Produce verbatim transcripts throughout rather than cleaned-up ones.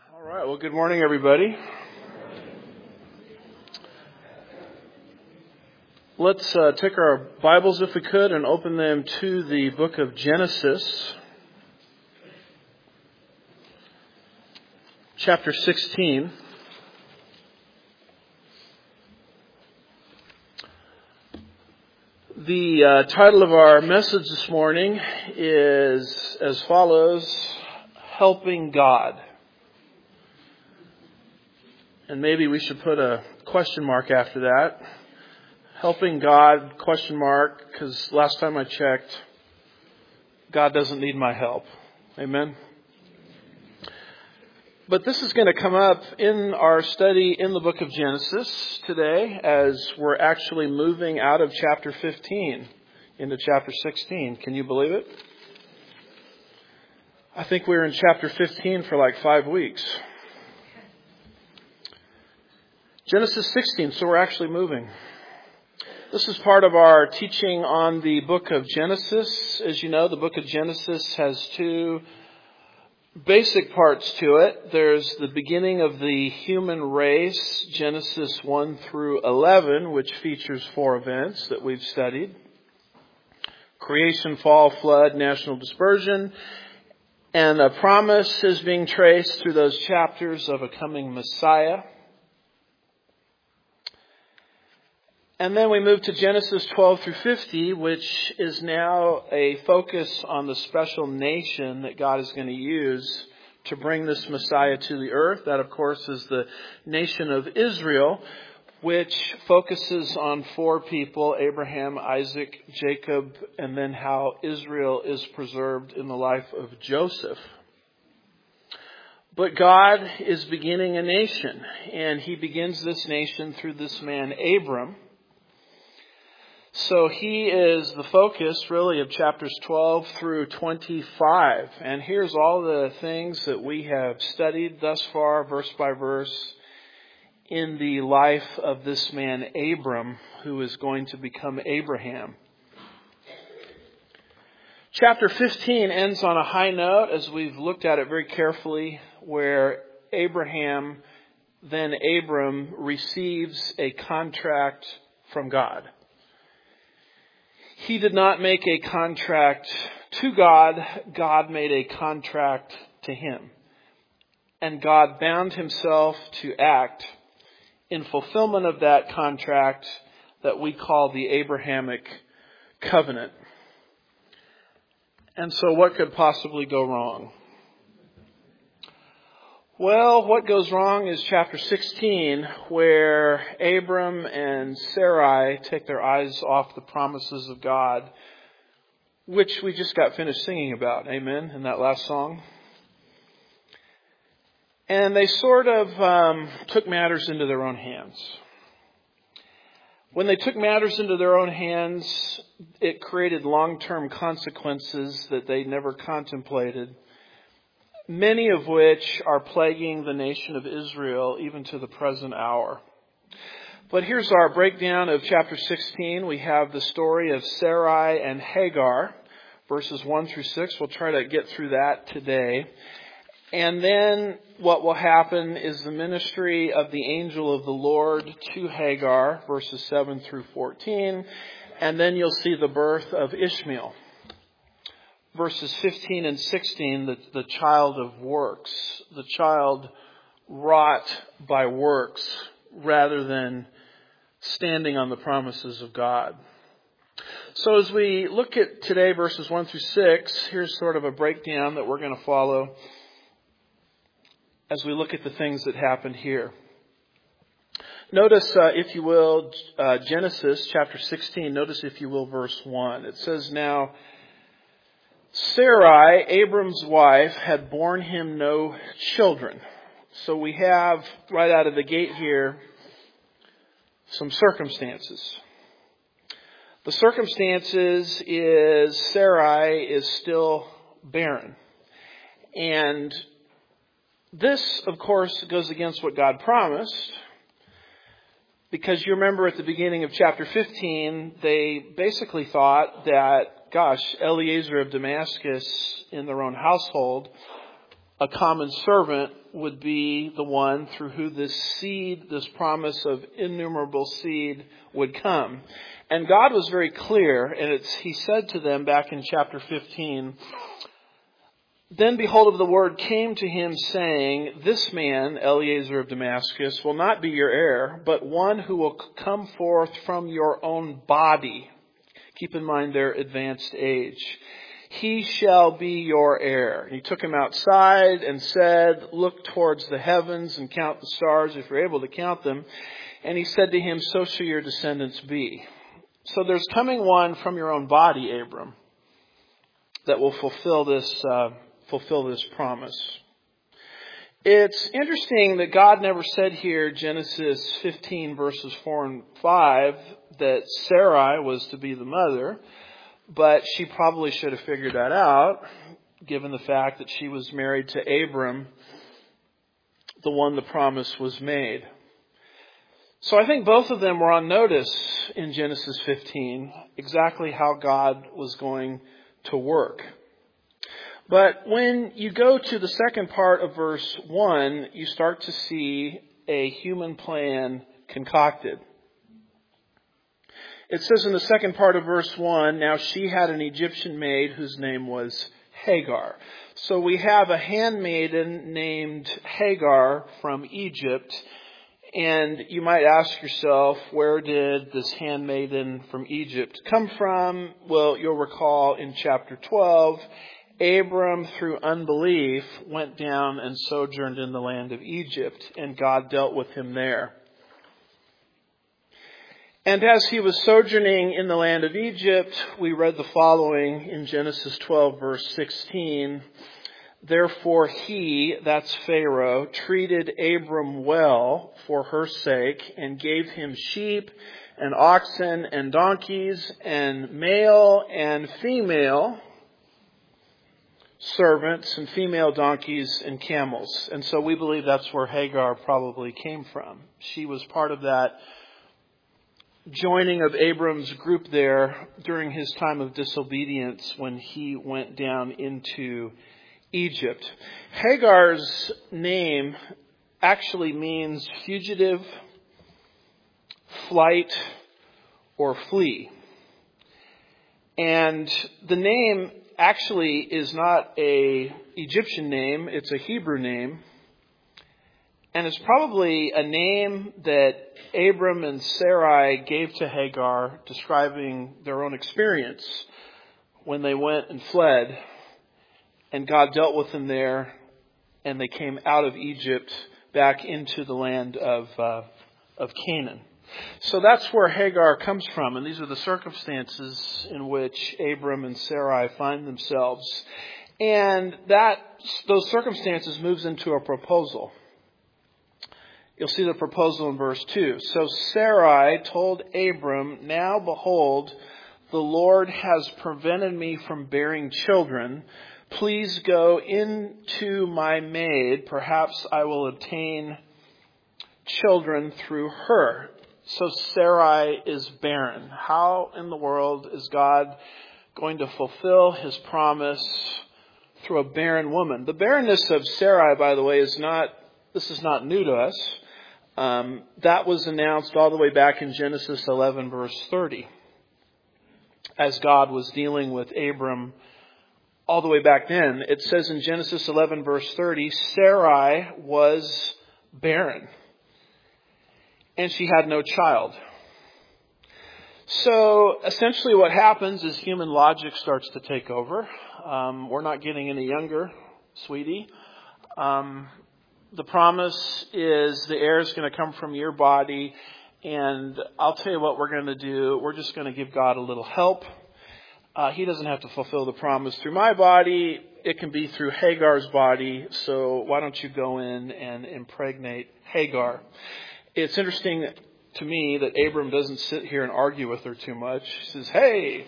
All right. Well, good morning, everybody. Let's uh, take our Bibles, if we could, and open them to the book of Genesis, chapter sixteen. The uh, title of our message this morning is as follows: Helping God. And maybe we should put a question mark after that. Helping God, question mark, because last time I checked, God doesn't need my help. Amen? But this is going to come up in our study in the book of Genesis today, as we're actually moving out of chapter fifteen into chapter sixteen. Can you believe it? I think we were in chapter fifteen for like five weeks. Genesis sixteen, so we're actually moving. This is part of our teaching on the book of Genesis. As you know, the book of Genesis has two basic parts to it. There's the beginning of the human race, Genesis one through eleven, which features four events that we've studied: creation, fall, flood, national dispersion. And a promise is being traced through those chapters of a coming Messiah. And then we move to Genesis twelve through fifty, which is now a focus on the special nation that God is going to use to bring this Messiah to the earth. That, of course, is the nation of Israel, which focuses on four people: Abraham, Isaac, Jacob, and then how Israel is preserved in the life of Joseph. But God is beginning a nation, and He begins this nation through this man, Abram. So he is the focus, really, of chapters twelve through twenty-five. And here's all the things that we have studied thus far, verse by verse, in the life of this man, Abram, who is going to become Abraham. Chapter fifteen ends on a high note, as we've looked at it very carefully, where Abraham, then Abram, receives a contract from God. He did not make a contract to God. God made a contract to him. And God bound himself to act in fulfillment of that contract that we call the Abrahamic covenant. And so what could possibly go wrong? Well, what goes wrong is chapter sixteen, where Abram and Sarai take their eyes off the promises of God, which we just got finished singing about, amen, in that last song. And they sort of um, took matters into their own hands. When they took matters into their own hands, it created long-term consequences that they never contemplated, many of which are plaguing the nation of Israel even to the present hour. But here's our breakdown of chapter sixteen. We have the story of Sarai and Hagar, verses one through six. We'll try to get through that today. And then what will happen is the ministry of the angel of the Lord to Hagar, verses seven through fourteen. And then you'll see the birth of Ishmael. Verses fifteen and sixteen, the, the child of works, the child wrought by works rather than standing on the promises of God. So as we look at today, verses one through six, here's sort of a breakdown that we're going to follow as we look at the things that happened here. Notice, uh, if you will, uh, Genesis chapter sixteen, notice, if you will, verse one. It says, "Now Sarai, Abram's wife, had borne him no children." So we have, right out of the gate here, some circumstances. The circumstances is Sarai is still barren. And this, of course, goes against what God promised. Because you remember at the beginning of chapter fifteen, they basically thought that, gosh, Eliezer of Damascus in their own household a common servant would be the one through who this seed, this promise of innumerable seed would come. And God was very clear, and it's, he said to them back in chapter fifteen, "Then behold, the word came to him saying, this man, Eliezer of Damascus, will not be your heir, but one who will come forth from your own body." Keep in mind their advanced age. "He shall be your heir." And he took him outside and said, "Look towards the heavens and count the stars if you're able to count them." And he said to him, "So shall your descendants be." So there's coming one from your own body, Abram, that will fulfill this, uh, fulfill this promise. It's interesting that God never said here, Genesis fifteen verses four and five, that Sarai was to be the mother. But she probably should have figured that out, given the fact that she was married to Abram, the one the promise was made. So I think both of them were on notice in Genesis fifteen, exactly how God was going to work. But when you go to the second part of verse one, you start to see a human plan concocted. It says in the second part of verse one, "Now she had an Egyptian maid whose name was Hagar." So we have a handmaiden named Hagar from Egypt. And you might ask yourself, where did this handmaiden from Egypt come from? Well, you'll recall in chapter twelve, Abram, through unbelief, went down and sojourned in the land of Egypt, and God dealt with him there. And as he was sojourning in the land of Egypt, we read the following in Genesis twelve, verse sixteen. "Therefore he," that's Pharaoh, "treated Abram well for her sake and gave him sheep and oxen and donkeys and male and female servants and female donkeys and camels." And so we believe that's where Hagar probably came from. She was part of that joining of Abram's group there during his time of disobedience when he went down into Egypt. Hagar's name actually means fugitive, flight, or flee. And the name actually is not a Egyptian name, it's a Hebrew name. And it's probably a name that Abram and Sarai gave to Hagar, describing their own experience when they went and fled. And God dealt with them there, and they came out of Egypt back into the land of uh, of Canaan. So that's where Hagar comes from, and these are the circumstances in which Abram and Sarai find themselves. And that those circumstances moves into a proposal. You'll see the proposal in verse two. "So Sarai told Abram, 'Now behold, the Lord has prevented me from bearing children. Please go into my maid. Perhaps I will obtain children through her.'" So Sarai is barren. How in the world is God going to fulfill his promise through a barren woman? The barrenness of Sarai, by the way, is not, this is not new to us. Um, that was announced all the way back in Genesis eleven, verse thirty, as God was dealing with Abram all the way back then. It says in Genesis eleven, verse thirty, "Sarai was barren, and she had no child." So essentially what happens is human logic starts to take over. Um, we're not getting any younger, sweetie. Um, the promise is the heir is going to come from your body. And I'll tell you what we're going to do. We're just going to give God a little help. Uh, he doesn't have to fulfill the promise through my body. It can be through Hagar's body. So why don't you go in and impregnate Hagar? It's interesting to me that Abram doesn't sit here and argue with her too much. He says, "Hey,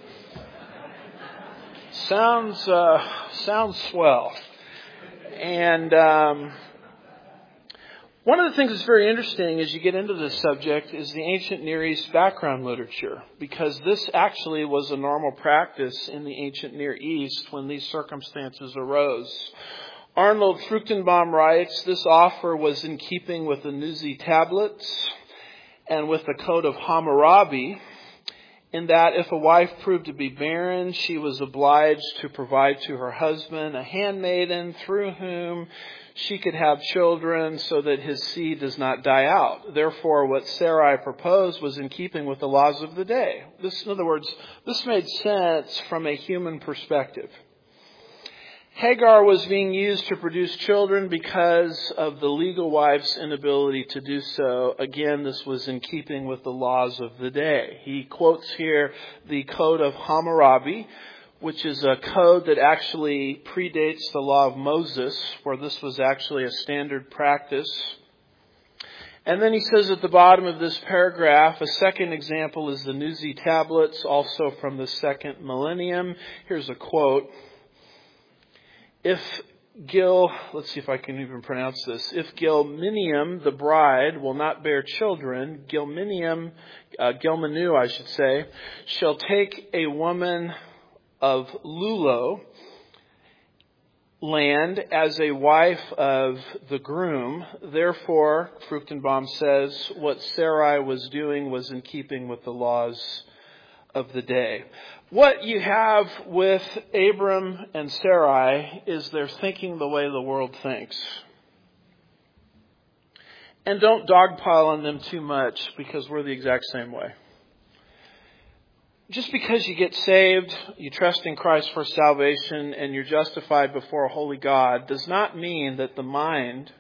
sounds uh, sounds swell." And um, one of the things that's very interesting as you get into this subject is the ancient Near East background literature, because this actually was a normal practice in the ancient Near East when these circumstances arose. Arnold Fruchtenbaum writes, this offer was in keeping with the Nuzi tablets and with the Code of Hammurabi, in that if a wife proved to be barren, she was obliged to provide to her husband a handmaiden through whom she could have children so that his seed does not die out. Therefore, what Sarai proposed was in keeping with the laws of the day. This, in other words, this made sense from a human perspective. Hagar was being used to produce children because of the legal wife's inability to do so. Again, this was in keeping with the laws of the day. He quotes here the Code of Hammurabi, which is a code that actually predates the law of Moses, where this was actually a standard practice. And then he says at the bottom of this paragraph, a second example is the Nuzi tablets, also from the second millennium. Here's a quote. If Gil, let's see if I can even pronounce this. If Gilminium, the bride, will not bear children, Gilminium, uh, Gilmanu, I should say, shall take a woman of Lulo land as a wife of the groom. Therefore, Fruchtenbaum says, what Sarai was doing was in keeping with the laws of the day. What you have with Abram and Sarai is they're thinking the way the world thinks. And don't dogpile on them too much, because we're the exact same way. Just because you get saved, you trust in Christ for salvation, and you're justified before a holy God, does not mean that the mind,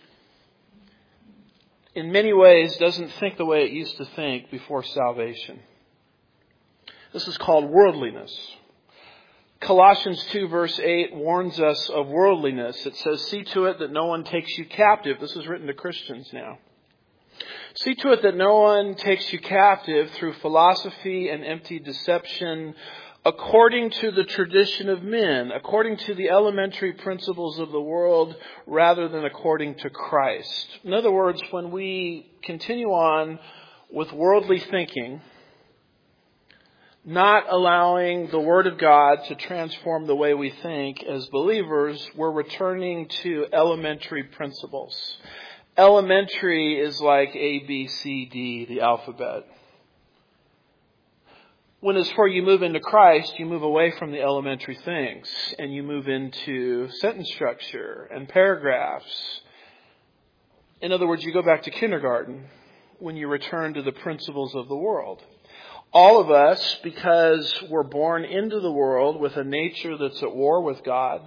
in many ways, doesn't think the way it used to think before salvation. This is called worldliness. Colossians two verse eight warns us of worldliness. It says, see to it that no one takes you captive. This is written to Christians now. See to it that no one takes you captive through philosophy and empty deception, according to the tradition of men, according to the elementary principles of the world, rather than according to Christ. In other words, when we continue on with worldly thinking, not allowing the Word of God to transform the way we think as believers, we're returning to elementary principles. Elementary is like A, B, C, D, the alphabet. When as for you move into Christ, you move away from the elementary things and you move into sentence structure and paragraphs. In other words, you go back to kindergarten when you return to the principles of the world. All of us, because we're born into the world with a nature that's at war with God,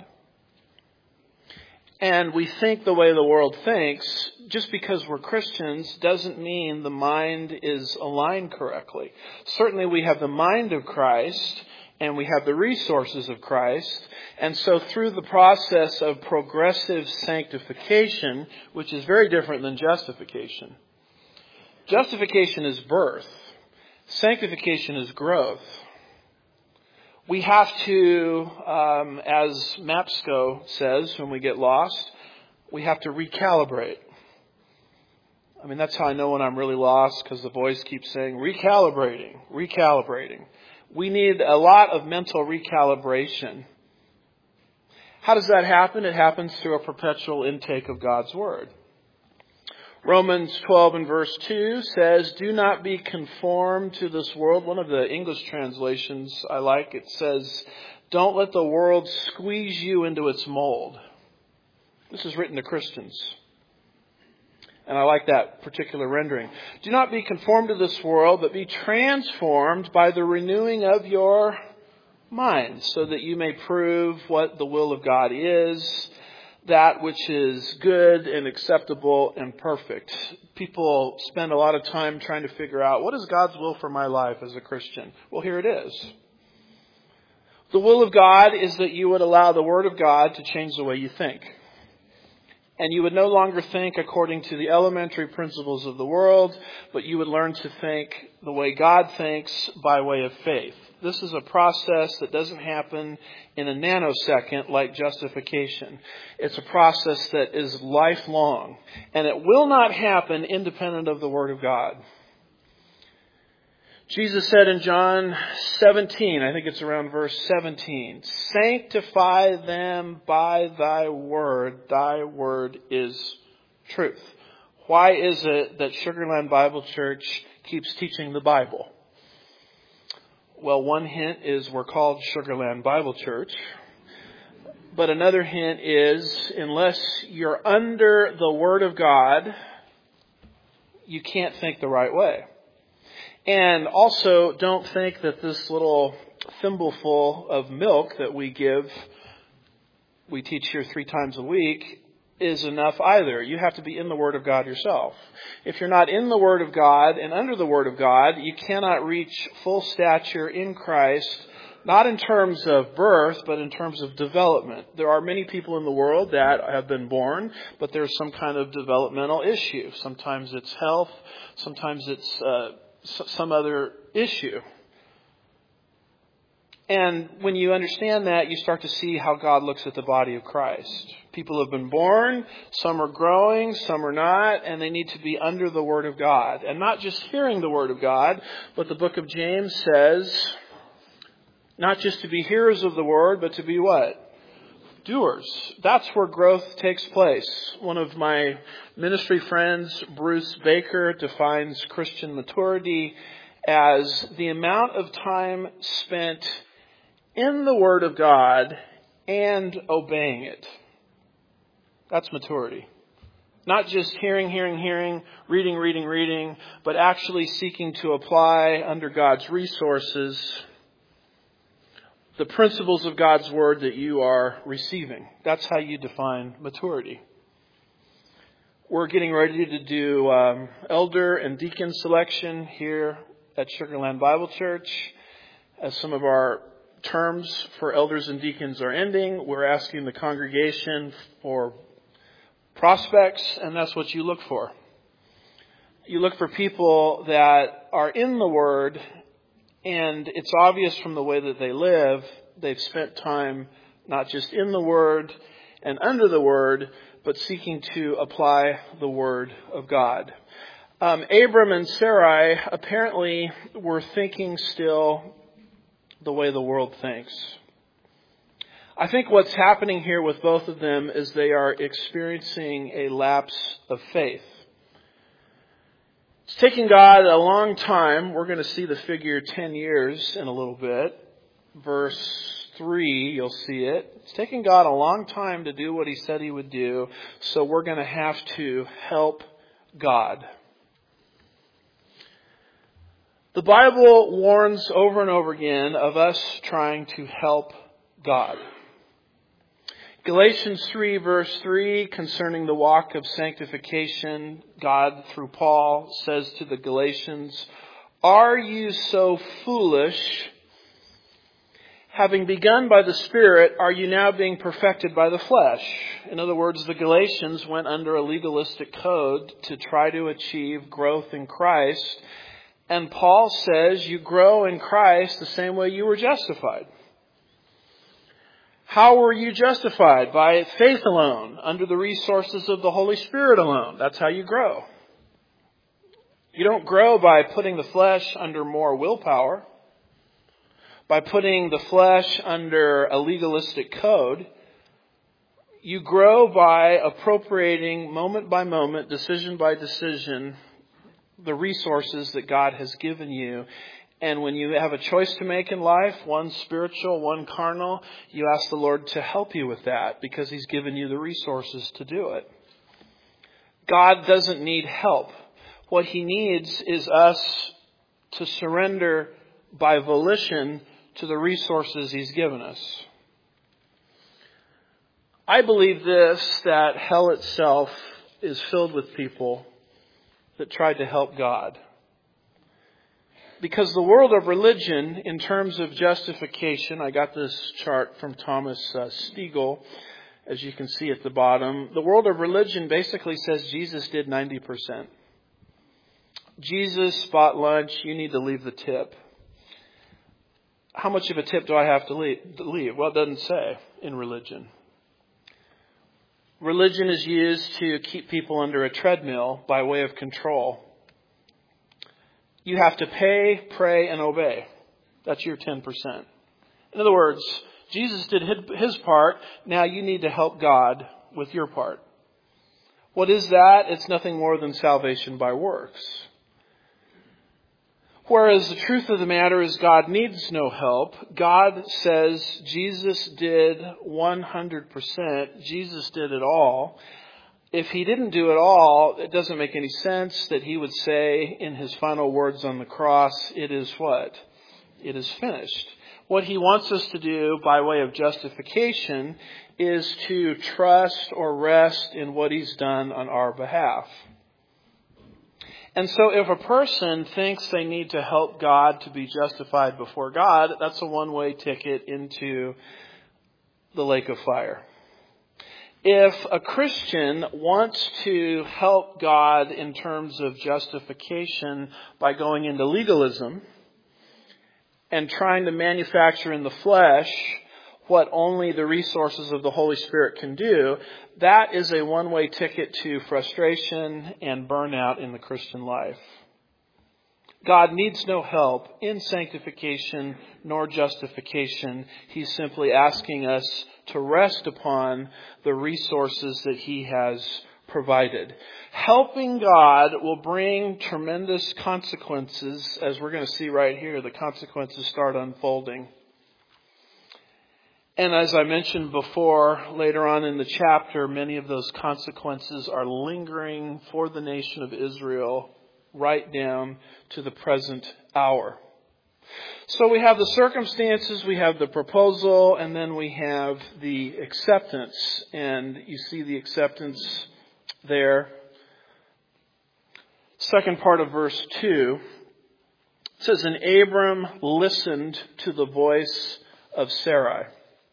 and we think the way the world thinks, just because we're Christians doesn't mean the mind is aligned correctly. Certainly we have the mind of Christ, and we have the resources of Christ, and so through the process of progressive sanctification, which is very different than justification. Justification is birth. Sanctification is growth. We have to, um, as Mapsco says when we get lost, we have to recalibrate. I mean, that's how I know when I'm really lost, because the voice keeps saying, recalibrating, recalibrating. We need a lot of mental recalibration. How does that happen? It happens through a perpetual intake of God's Word. Romans twelve and verse two says, do not be conformed to this world. One of the English translations I like, it says, don't let the world squeeze you into its mold. This is written to Christians. And I like that particular rendering. Do not be conformed to this world, but be transformed by the renewing of your mind, so that you may prove what the will of God is, that which is good and acceptable and perfect. People spend a lot of time trying to figure out, what is God's will for my life as a Christian? Well, here it is. The will of God is that you would allow the Word of God to change the way you think. And you would no longer think according to the elementary principles of the world, but you would learn to think the way God thinks by way of faith. This is a process that doesn't happen in a nanosecond like justification. It's a process that is lifelong, and it will not happen independent of the Word of God. Jesus said in John seventeen, I think it's around verse seventeen, sanctify them by thy word. Thy word is truth. Why is it that Sugarland Bible Church keeps teaching the Bible? Well, one hint is we're called Sugarland Bible Church. But another hint is, unless you're under the Word of God, you can't think the right way. And also, don't think that this little thimbleful of milk that we give, we teach here three times a week, is enough either. You have to be in the Word of God yourself. If you're not in the Word of God and under the Word of God, you cannot reach full stature in Christ, not in terms of birth, but in terms of development. There are many people in the world that have been born, but there's some kind of developmental issue. Sometimes it's health, sometimes it's uh, some other issue. And when you understand that, you start to see how God looks at the body of Christ. People have been born, some are growing, some are not, and they need to be under the Word of God. And not just hearing the Word of God, but the book of James says, not just to be hearers of the Word, but to be what? Doers. That's where growth takes place. One of my ministry friends, Bruce Baker, defines Christian maturity as the amount of time spent in the Word of God and obeying it. That's maturity. Not just hearing, hearing, hearing, reading, reading, reading, but actually seeking to apply under God's resources the principles of God's Word that you are receiving. That's how you define maturity. We're getting ready to do um, elder and deacon selection here at Sugarland Bible Church. As some of our terms for elders and deacons are ending, we're asking the congregation for prospects, and that's what you look for. You look for people that are in the Word, and it's obvious from the way that they live, they've spent time not just in the Word and under the Word, but seeking to apply the Word of God. Um, Abram and Sarai apparently were thinking still the way the world thinks. I think what's happening here with both of them is they are experiencing a lapse of faith. It's taking God a long time. We're going to see the figure ten years in a little bit. Verse three, you'll see it. It's taking God a long time to do what He said He would do, so we're going to have to help God. The Bible warns over and over again of us trying to help God. Galatians three verse three, concerning the walk of sanctification, God through Paul says to the Galatians, "Are you so foolish? Having begun by the Spirit, are you now being perfected by the flesh?" In other words, the Galatians went under a legalistic code to try to achieve growth in Christ. And Paul says you grow in Christ the same way you were justified. How were you justified? By faith alone, under the resources of the Holy Spirit alone. That's how you grow. You don't grow by putting the flesh under more willpower, by putting the flesh under a legalistic code. You grow by appropriating moment by moment, decision by decision, the resources that God has given you. And when you have a choice to make in life, one spiritual, one carnal, you ask the Lord to help you with that because He's given you the resources to do it. God doesn't need help. What He needs is us to surrender by volition to the resources He's given us. I believe this, that hell itself is filled with people that tried to help God. Because the world of religion, in terms of justification, I got this chart from Thomas uh, Stiegel, as you can see at the bottom. The world of religion basically says Jesus did ninety percent. Jesus bought lunch, you need to leave the tip. How much of a tip do I have to leave? Well, it doesn't say in religion. Religion is used to keep people under a treadmill by way of control. You have to pay, pray, and obey. That's your ten percent. In other words, Jesus did his part. Now you need to help God with your part. What is that? It's nothing more than salvation by works. Whereas the truth of the matter is God needs no help. God says Jesus did one hundred percent. Jesus did it all. If he didn't do it all, it doesn't make any sense that he would say in his final words on the cross, it is what? It is finished. What he wants us to do by way of justification is to trust or rest in what he's done on our behalf. And so if a person thinks they need to help God to be justified before God, that's a one-way ticket into the lake of fire. If a Christian wants to help God in terms of justification by going into legalism and trying to manufacture in the flesh what only the resources of the Holy Spirit can do, that is a one-way ticket to frustration and burnout in the Christian life. God needs no help in sanctification nor justification. He's simply asking us to rest upon the resources that he has provided. Helping God will bring tremendous consequences, as we're going to see right here. The consequences start unfolding. And as I mentioned before, later on in the chapter, many of those consequences are lingering for the nation of Israel right down to the present hour. So we have the circumstances, we have the proposal, and then we have the acceptance. And you see the acceptance there. Second part of verse two. It says, and Abram listened to the voice of Sarai.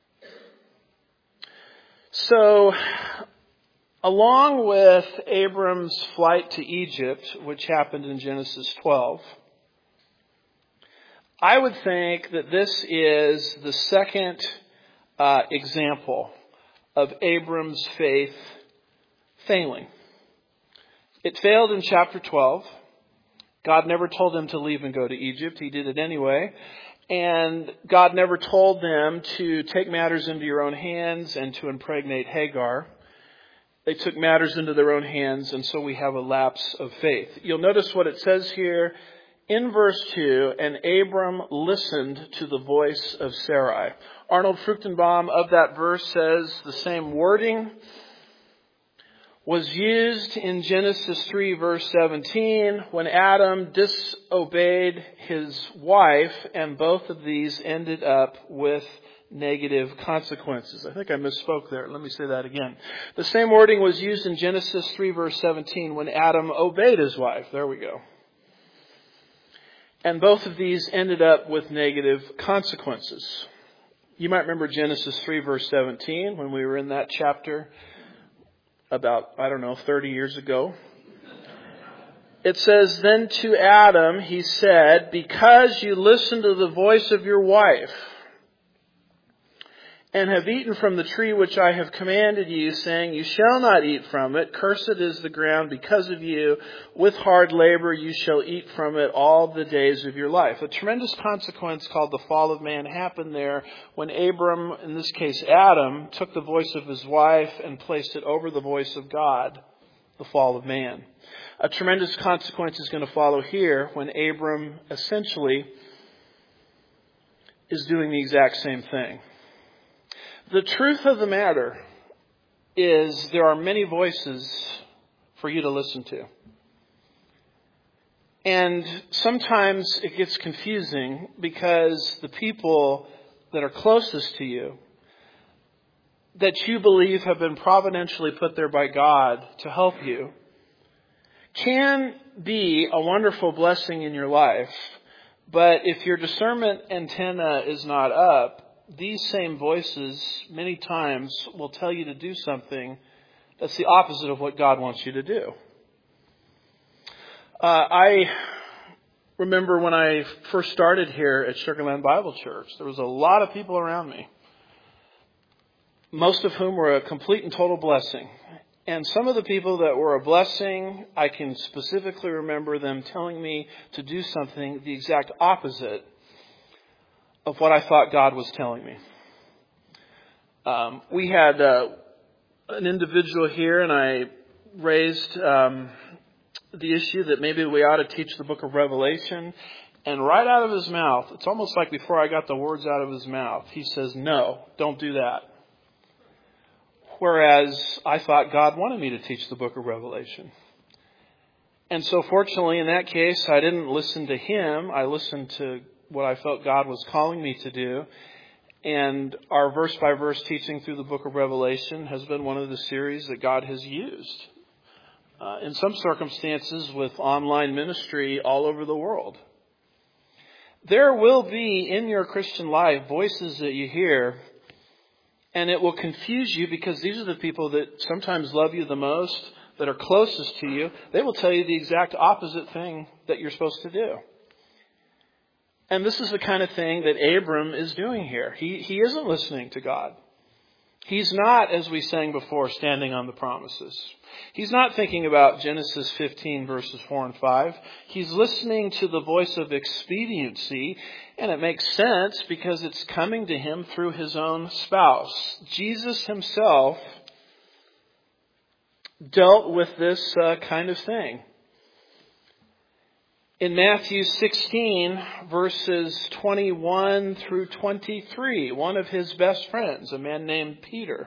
So, along with Abram's flight to Egypt, which happened in Genesis twelve, I would think that this is the second uh, example of Abram's faith failing. It failed in chapter twelve. God never told him to leave and go to Egypt. He did it anyway. And God never told them to take matters into your own hands and to impregnate Hagar. They took matters into their own hands, and so we have a lapse of faith. You'll notice what it says here in verse two, and Abram listened to the voice of Sarai. Arnold Fruchtenbaum of that verse says the same wording was used in Genesis three verse seventeen when Adam disobeyed his wife, and both of these ended up with negative consequences. I think I misspoke there. Let me say that again. The same wording was used in Genesis three verse seventeen when Adam obeyed his wife. There we go. And both of these ended up with negative consequences. You might remember Genesis three verse seventeen when we were in that chapter about, I don't know, thirty years ago. It says, then to Adam he said, because you listened to the voice of your wife and have eaten from the tree which I have commanded you, saying, you shall not eat from it. Cursed is the ground because of you. With hard labor you shall eat from it all the days of your life. A tremendous consequence called the fall of man happened there when Abram, in this case Adam, took the voice of his wife and placed it over the voice of God, the fall of man. A tremendous consequence is going to follow here when Abram essentially is doing the exact same thing. The truth of the matter is there are many voices for you to listen to. And sometimes it gets confusing because the people that are closest to you, that you believe have been providentially put there by God to help you, can be a wonderful blessing in your life. But if your discernment antenna is not up, these same voices many times will tell you to do something that's the opposite of what God wants you to do. Uh, I remember when I first started here at Sugarland Bible Church, there was a lot of people around me, most of whom were a complete and total blessing. And some of the people that were a blessing, I can specifically remember them telling me to do something the exact opposite of what I thought God was telling me. Um, we had uh, an individual here, and I raised um, the issue that maybe we ought to teach the book of Revelation. And right out of his mouth, it's almost like before I got the words out of his mouth, he says, no, don't do that. Whereas I thought God wanted me to teach the book of Revelation. And so fortunately, in that case, I didn't listen to him. I listened to what I felt God was calling me to do. And our verse-by-verse teaching through the book of Revelation has been one of the series that God has used. Uh, in some circumstances with online ministry all over the world. There will be in your Christian life voices that you hear, and it will confuse you because these are the people that sometimes love you the most, that are closest to you. They will tell you the exact opposite thing that you're supposed to do. And this is the kind of thing that Abram is doing here. He, he isn't listening to God. He's not, as we sang before, standing on the promises. He's not thinking about Genesis fifteen, verses four and five. He's listening to the voice of expediency, and it makes sense because it's coming to him through his own spouse. Jesus himself dealt with this uh, kind of thing. In Matthew sixteen, verses twenty-one through twenty-three, one of his best friends, a man named Peter,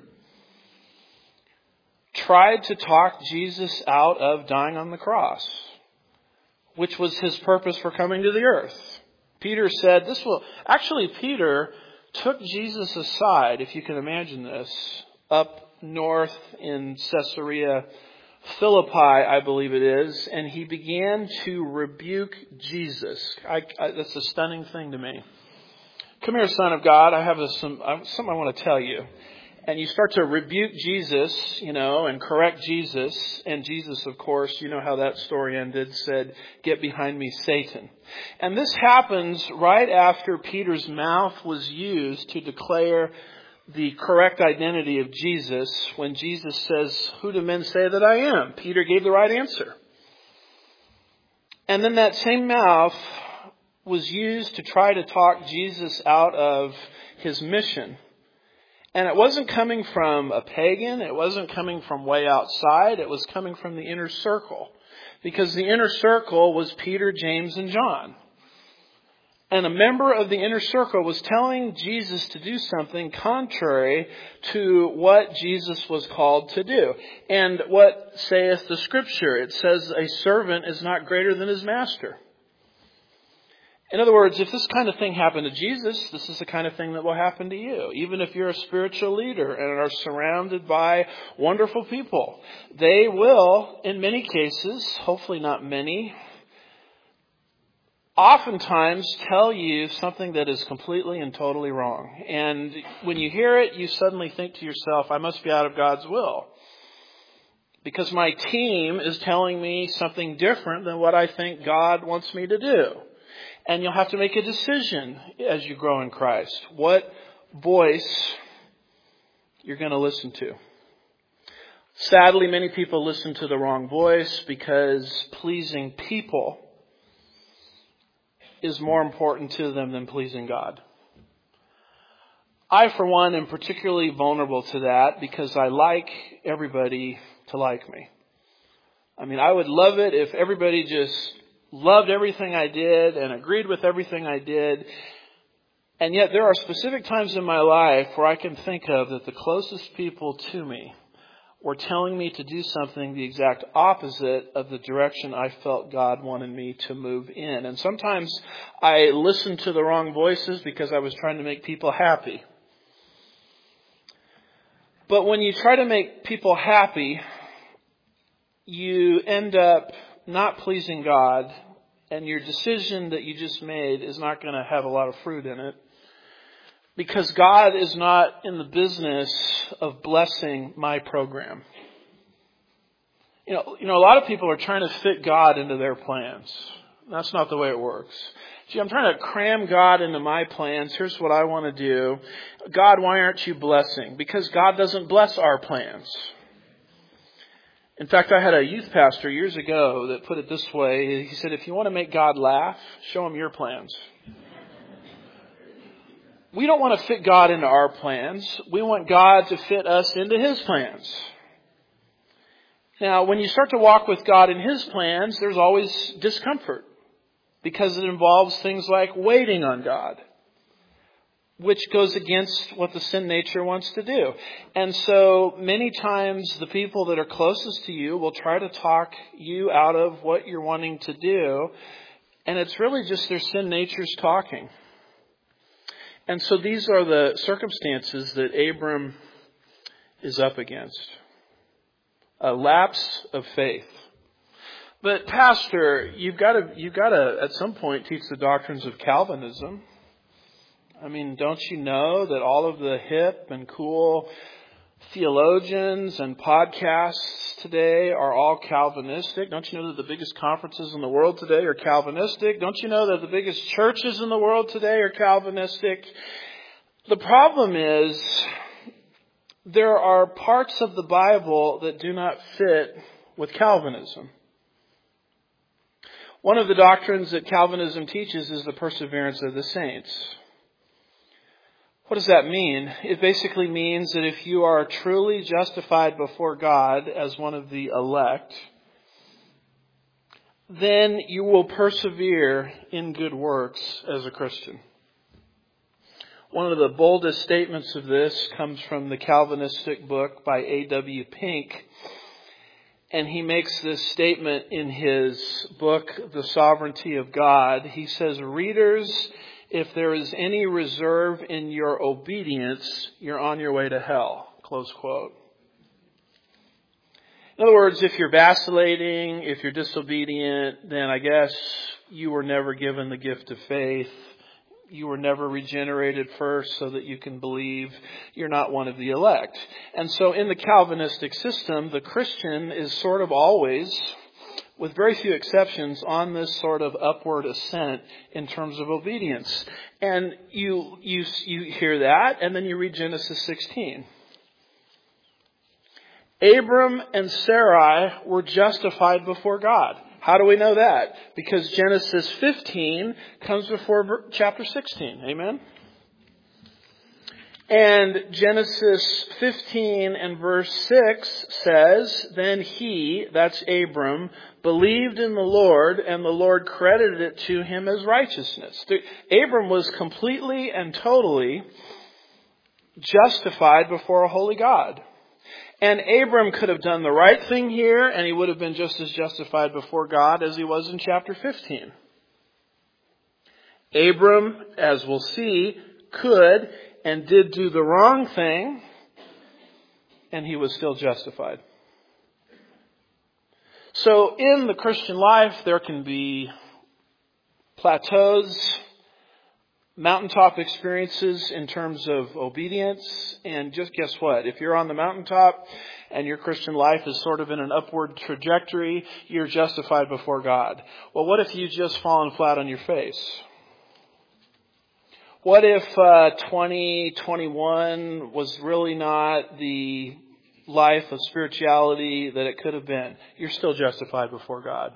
tried to talk Jesus out of dying on the cross, which was his purpose for coming to the earth. Peter said, this will, actually Peter took Jesus aside, if you can imagine this, up north in Caesarea Philippi, I believe it is, and he began to rebuke Jesus. I, I, that's a stunning thing to me. Come here, Son of God. I have a, some I, something I want to tell you. And you start to rebuke Jesus, you know, and correct Jesus. And Jesus, of course, you know how that story ended, said, "Get behind me, Satan." And this happens right after Peter's mouth was used to declare the correct identity of Jesus when Jesus says, "Who do men say that I am?" Peter gave the right answer. And then that same mouth was used to try to talk Jesus out of his mission. And it wasn't coming from a pagan. It wasn't coming from way outside. It was coming from the inner circle. Because the inner circle was Peter, James, and John. And a member of the inner circle was telling Jesus to do something contrary to what Jesus was called to do. And what saith the Scripture? It says a servant is not greater than his master. In other words, if this kind of thing happened to Jesus, this is the kind of thing that will happen to you. Even if you're a spiritual leader and are surrounded by wonderful people, they will, in many cases, hopefully not many, oftentimes tell you something that is completely and totally wrong. And when you hear it, you suddenly think to yourself, I must be out of God's will. Because my team is telling me something different than what I think God wants me to do. And you'll have to make a decision as you grow in Christ. What voice you're going to listen to. Sadly, many people listen to the wrong voice because pleasing people is more important to them than pleasing God. I, for one, am particularly vulnerable to that because I like everybody to like me. I mean, I would love it if everybody just loved everything I did and agreed with everything I did. And yet there are specific times in my life where I can think of that the closest people to me were telling me to do something the exact opposite of the direction I felt God wanted me to move in. And sometimes I listened to the wrong voices because I was trying to make people happy. But when you try to make people happy, you end up not pleasing God, and your decision that you just made is not going to have a lot of fruit in it. Because God is not in the business of blessing my program. You know, you know, a lot of people are trying to fit God into their plans. That's not the way it works. Gee, I'm trying to cram God into my plans. Here's what I want to do. God, why aren't you blessing? Because God doesn't bless our plans. In fact, I had a youth pastor years ago that put it this way. He said, if you want to make God laugh, show him your plans. We don't want to fit God into our plans. We want God to fit us into His plans. Now, when you start to walk with God in His plans, there's always discomfort because it involves things like waiting on God, which goes against what the sin nature wants to do. And so many times the people that are closest to you will try to talk you out of what you're wanting to do. And it's really just their sin natures talking. And so these are the circumstances that Abram is up against. A lapse of faith. But Pastor, you've got to, you've got to at some point teach the doctrines of Calvinism. I mean, don't you know that all of the hip and cool theologians and podcasts today are all Calvinistic? Don't you know that the biggest conferences in the world today are Calvinistic? Don't you know that the biggest churches in the world today are Calvinistic? The problem is there are parts of the Bible that do not fit with Calvinism. One of the doctrines that Calvinism teaches is the perseverance of the saints. What does that mean? It basically means that if you are truly justified before God as one of the elect, then you will persevere in good works as a Christian. One of the boldest statements of this comes from the Calvinistic book by A W Pink. And he makes this statement in his book, The Sovereignty of God. He says, readers, if there is any reserve in your obedience, you're on your way to hell. Close quote. In other words, if you're vacillating, if you're disobedient, then I guess you were never given the gift of faith. You were never regenerated first so that you can believe. You're not one of the elect. And so in the Calvinistic system, the Christian is sort of always, with very few exceptions, on this sort of upward ascent in terms of obedience. And you you you hear that, and then you read Genesis sixteen. Abram and Sarai were justified before God. How do we know that? Because Genesis fifteen comes before chapter sixteen. Amen? And Genesis fifteen and verse six says, then he, that's Abram, believed in the Lord, and the Lord credited it to him as righteousness. Abram was completely and totally justified before a holy God. And Abram could have done the right thing here, and he would have been just as justified before God as he was in chapter fifteen. Abram, as we'll see, could and did do the wrong thing, and he was still justified. So in the Christian life, there can be plateaus, mountaintop experiences in terms of obedience. And just guess what? If you're on the mountaintop and your Christian life is sort of in an upward trajectory, you're justified before God. Well, what if you just fallen flat on your face? What if uh, twenty twenty-one was really not the life of spirituality that it could have been? You're still justified before God.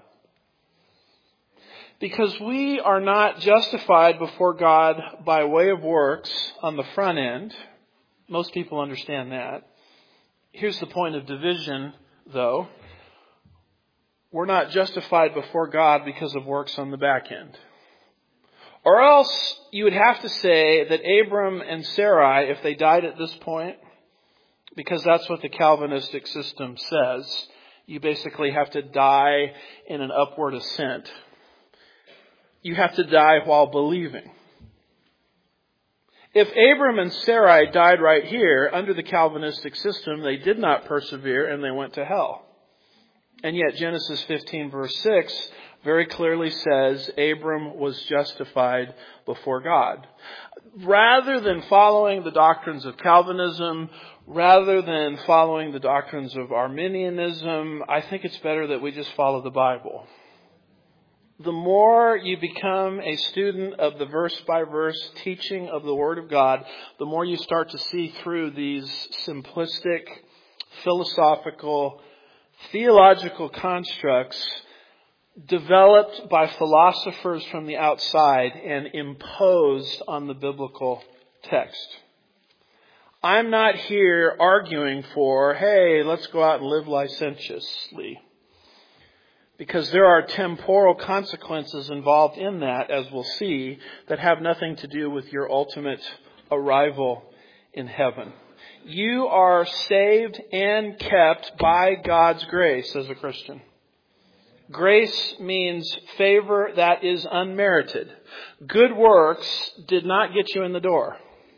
Because we are not justified before God by way of works on the front end. Most people understand that. Here's the point of division, though. We're not justified before God because of works on the back end. Or else you would have to say that Abram and Sarai, if they died at this point, because that's what the Calvinistic system says, you basically have to die in an upward ascent. You have to die while believing. If Abram and Sarai died right here under the Calvinistic system, they did not persevere and they went to hell. And yet Genesis fifteen verse six very clearly says Abram was justified before God. Rather than following the doctrines of Calvinism, rather than following the doctrines of Arminianism, I think it's better that we just follow the Bible. The more you become a student of the verse-by-verse teaching of the Word of God, the more you start to see through these simplistic, philosophical, theological constructs developed by philosophers from the outside and imposed on the biblical text. I'm not here arguing for, hey, let's go out and live licentiously. Because there are temporal consequences involved in that, as we'll see, that have nothing to do with your ultimate arrival in heaven. You are saved and kept by God's grace as a Christian. Grace means favor that is unmerited. Good works did not get you in the door.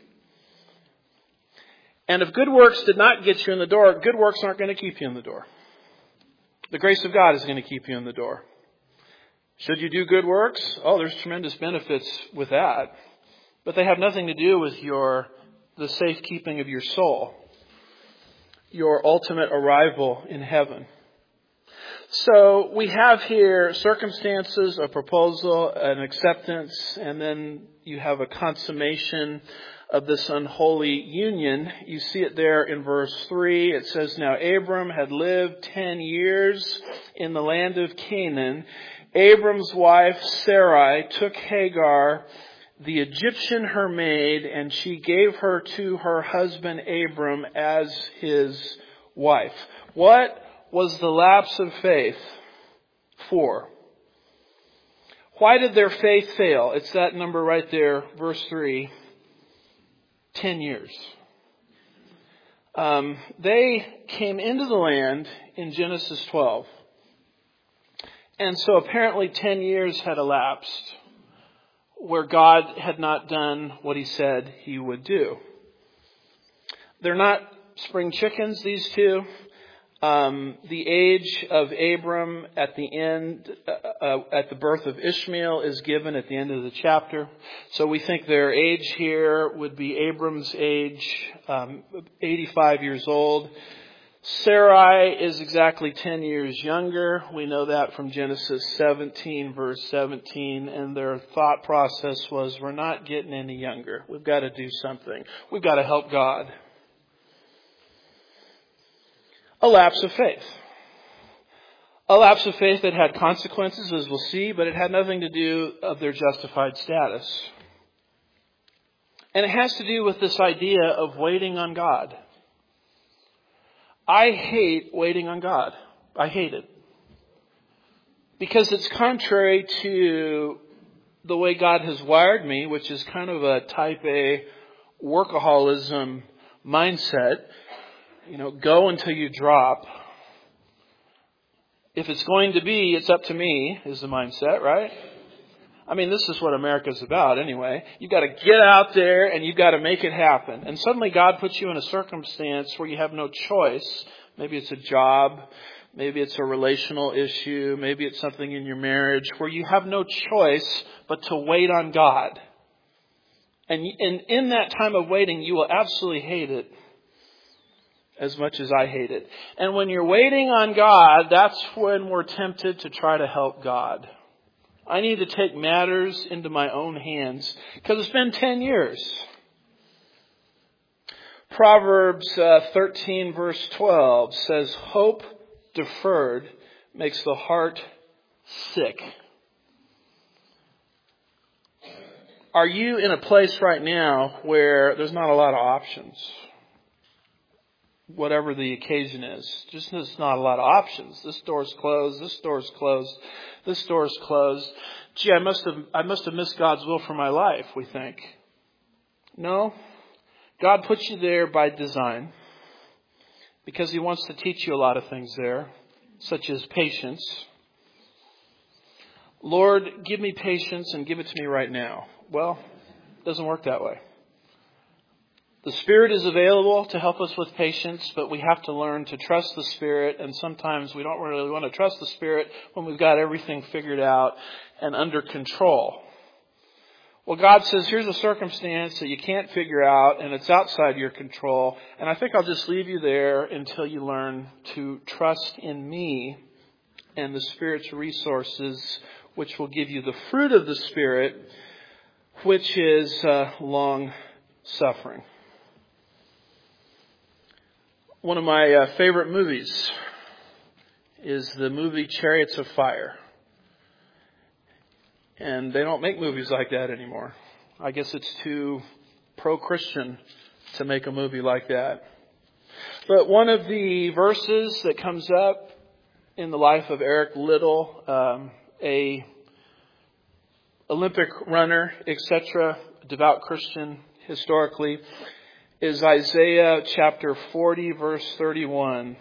And if good works did not get you in the door, good works aren't going to keep you in the door. The grace of God is going to keep you in the door. Should you do good works? Oh, there's tremendous benefits with that. But they have nothing to do with your the safekeeping of your soul, your ultimate arrival in heaven. So we have here circumstances, a proposal, an acceptance, and then you have a consummation of this unholy union. You see it there in verse three. It says, now Abram had lived ten years in the land of Canaan. Abram's wife Sarai took Hagar, the Egyptian, her maid, and she gave her to her husband Abram as his wife. What was the lapse of faith for? Why did their faith fail? It's that number right there, verse three. Ten years. Um, they came into the land in Genesis twelve. And so apparently ten years had elapsed where God had not done what he said he would do. They're not spring chickens, these two. Um, the age of Abram at the end, uh, uh, at the birth of Ishmael is given at the end of the chapter. So we think their age here would be Abram's age, um, eighty-five years old. Sarai is exactly ten years younger. We know that from Genesis seventeen, verse seventeen. And their thought process was, we're not getting any younger. We've got to do something. We've got to help God. A lapse of faith. A lapse of faith that had consequences, as we'll see, but it had nothing to do of their justified status. And it has to do with this idea of waiting on God. I hate waiting on God. I hate it. Because it's contrary to the way God has wired me, which is kind of a type A workaholism mindset. You know, go until you drop. If it's going to be, it's up to me, is the mindset, right? I mean, this is what America's about anyway. You've got to get out there and you've got to make it happen. And suddenly God puts you in a circumstance where you have no choice. Maybe it's a job. Maybe it's a relational issue. Maybe it's something in your marriage where you have no choice but to wait on God. And in, in that time of waiting, you will absolutely hate it as much as I hate it. And when you're waiting on God, that's when we're tempted to try to help God. I need to take matters into my own hands because it's been ten years. Proverbs uh, thirteen verse twelve says, hope deferred makes the heart sick. Are you in a place right now where there's not a lot of options? Whatever the occasion is. Just there's not a lot of options. This door's closed. This door's closed. This door's closed. Gee, I must have I must have missed God's will for my life, we think. No. God puts you there by design because he wants to teach you a lot of things there, such as patience. Lord, give me patience and give it to me right now. Well, it doesn't work that way. The Spirit is available to help us with patience, but we have to learn to trust the Spirit. And sometimes we don't really want to trust the Spirit when we've got everything figured out and under control. Well, God says, here's a circumstance that you can't figure out and it's outside your control. And I think I'll just leave you there until you learn to trust in me and the Spirit's resources, which will give you the fruit of the Spirit, which is uh, long suffering. One of my uh, favorite movies is the movie Chariots of Fire. And they don't make movies like that anymore. I guess it's too pro-Christian to make a movie like that. But one of the verses that comes up in the life of Eric Liddell, um, a Olympic runner, et cetera, devout Christian historically, is Isaiah chapter forty, verse thirty-one,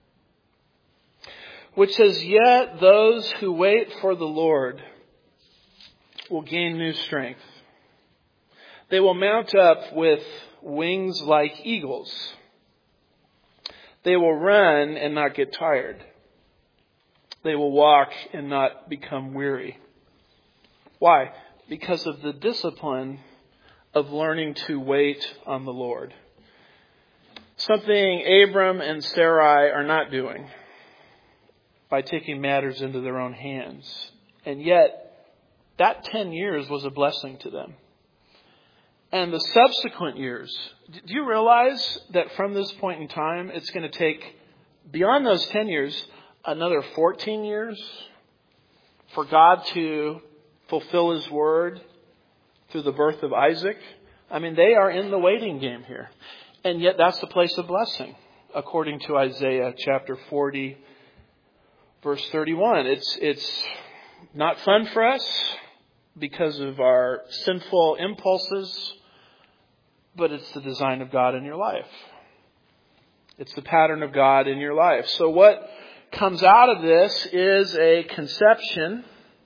which says, "Yet those who wait for the Lord will gain new strength. They will mount up with wings like eagles. They will run and not get tired. They will walk and not become weary." Why? Because of the discipline of learning to wait on the Lord. Something Abram and Sarai are not doing by taking matters into their own hands. And yet, that ten years was a blessing to them. And the subsequent years, do you realize that from this point in time, it's going to take, beyond those ten years, another fourteen years for God to fulfill His word through the birth of Isaac? I mean, they are in the waiting game here. And yet that's the place of blessing, according to Isaiah chapter forty, verse thirty-one. It's, it's not fun for us because of our sinful impulses, but it's the design of God in your life. It's the pattern of God in your life. So what comes out of this is a conception.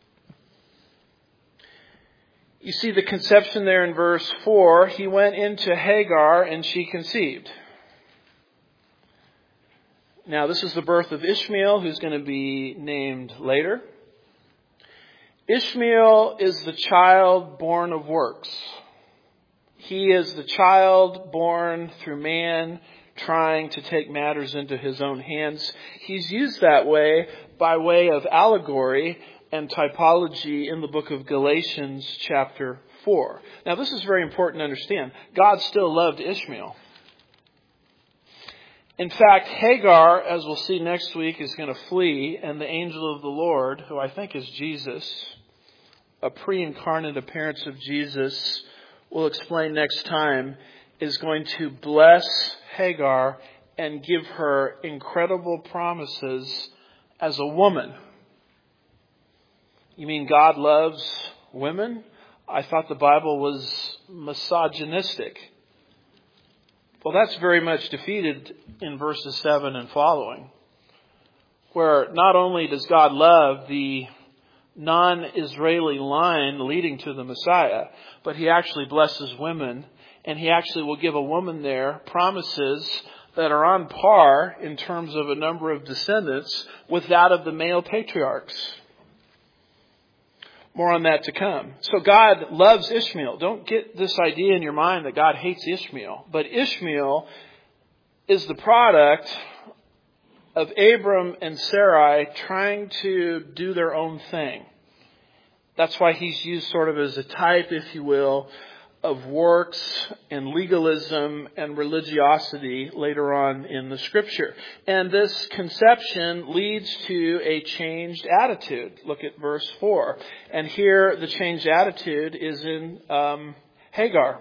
You see the conception there in verse four. He went into Hagar and she conceived. Now this is the birth of Ishmael, who's going to be named later. Ishmael is the child born of works. He is the child born through man trying to take matters into his own hands. He's used that way by way of allegory and typology in the book of Galatians chapter four. Now this is very important to understand. God still loved Ishmael. In fact, Hagar, as we'll see next week, is going to flee, and the angel of the Lord, who I think is Jesus, a pre-incarnate appearance of Jesus, we'll explain next time, is going to bless Hagar and give her incredible promises as a woman. You mean God loves women? I thought the Bible was misogynistic. Well, that's very much defeated in verses seven and following, where not only does God love the non-Israeli line leading to the Messiah, but He actually blesses women, and He actually will give a woman there promises that are on par in terms of a number of descendants with that of the male patriarchs. More on that to come. So God loves Ishmael. Don't get this idea in your mind that God hates Ishmael. But Ishmael is the product of Abram and Sarai trying to do their own thing. That's why he's used sort of as a type, if you will, of works and legalism and religiosity later on in the scripture. And this conception leads to a changed attitude. Look at verse four. And here the changed attitude is in um, Hagar.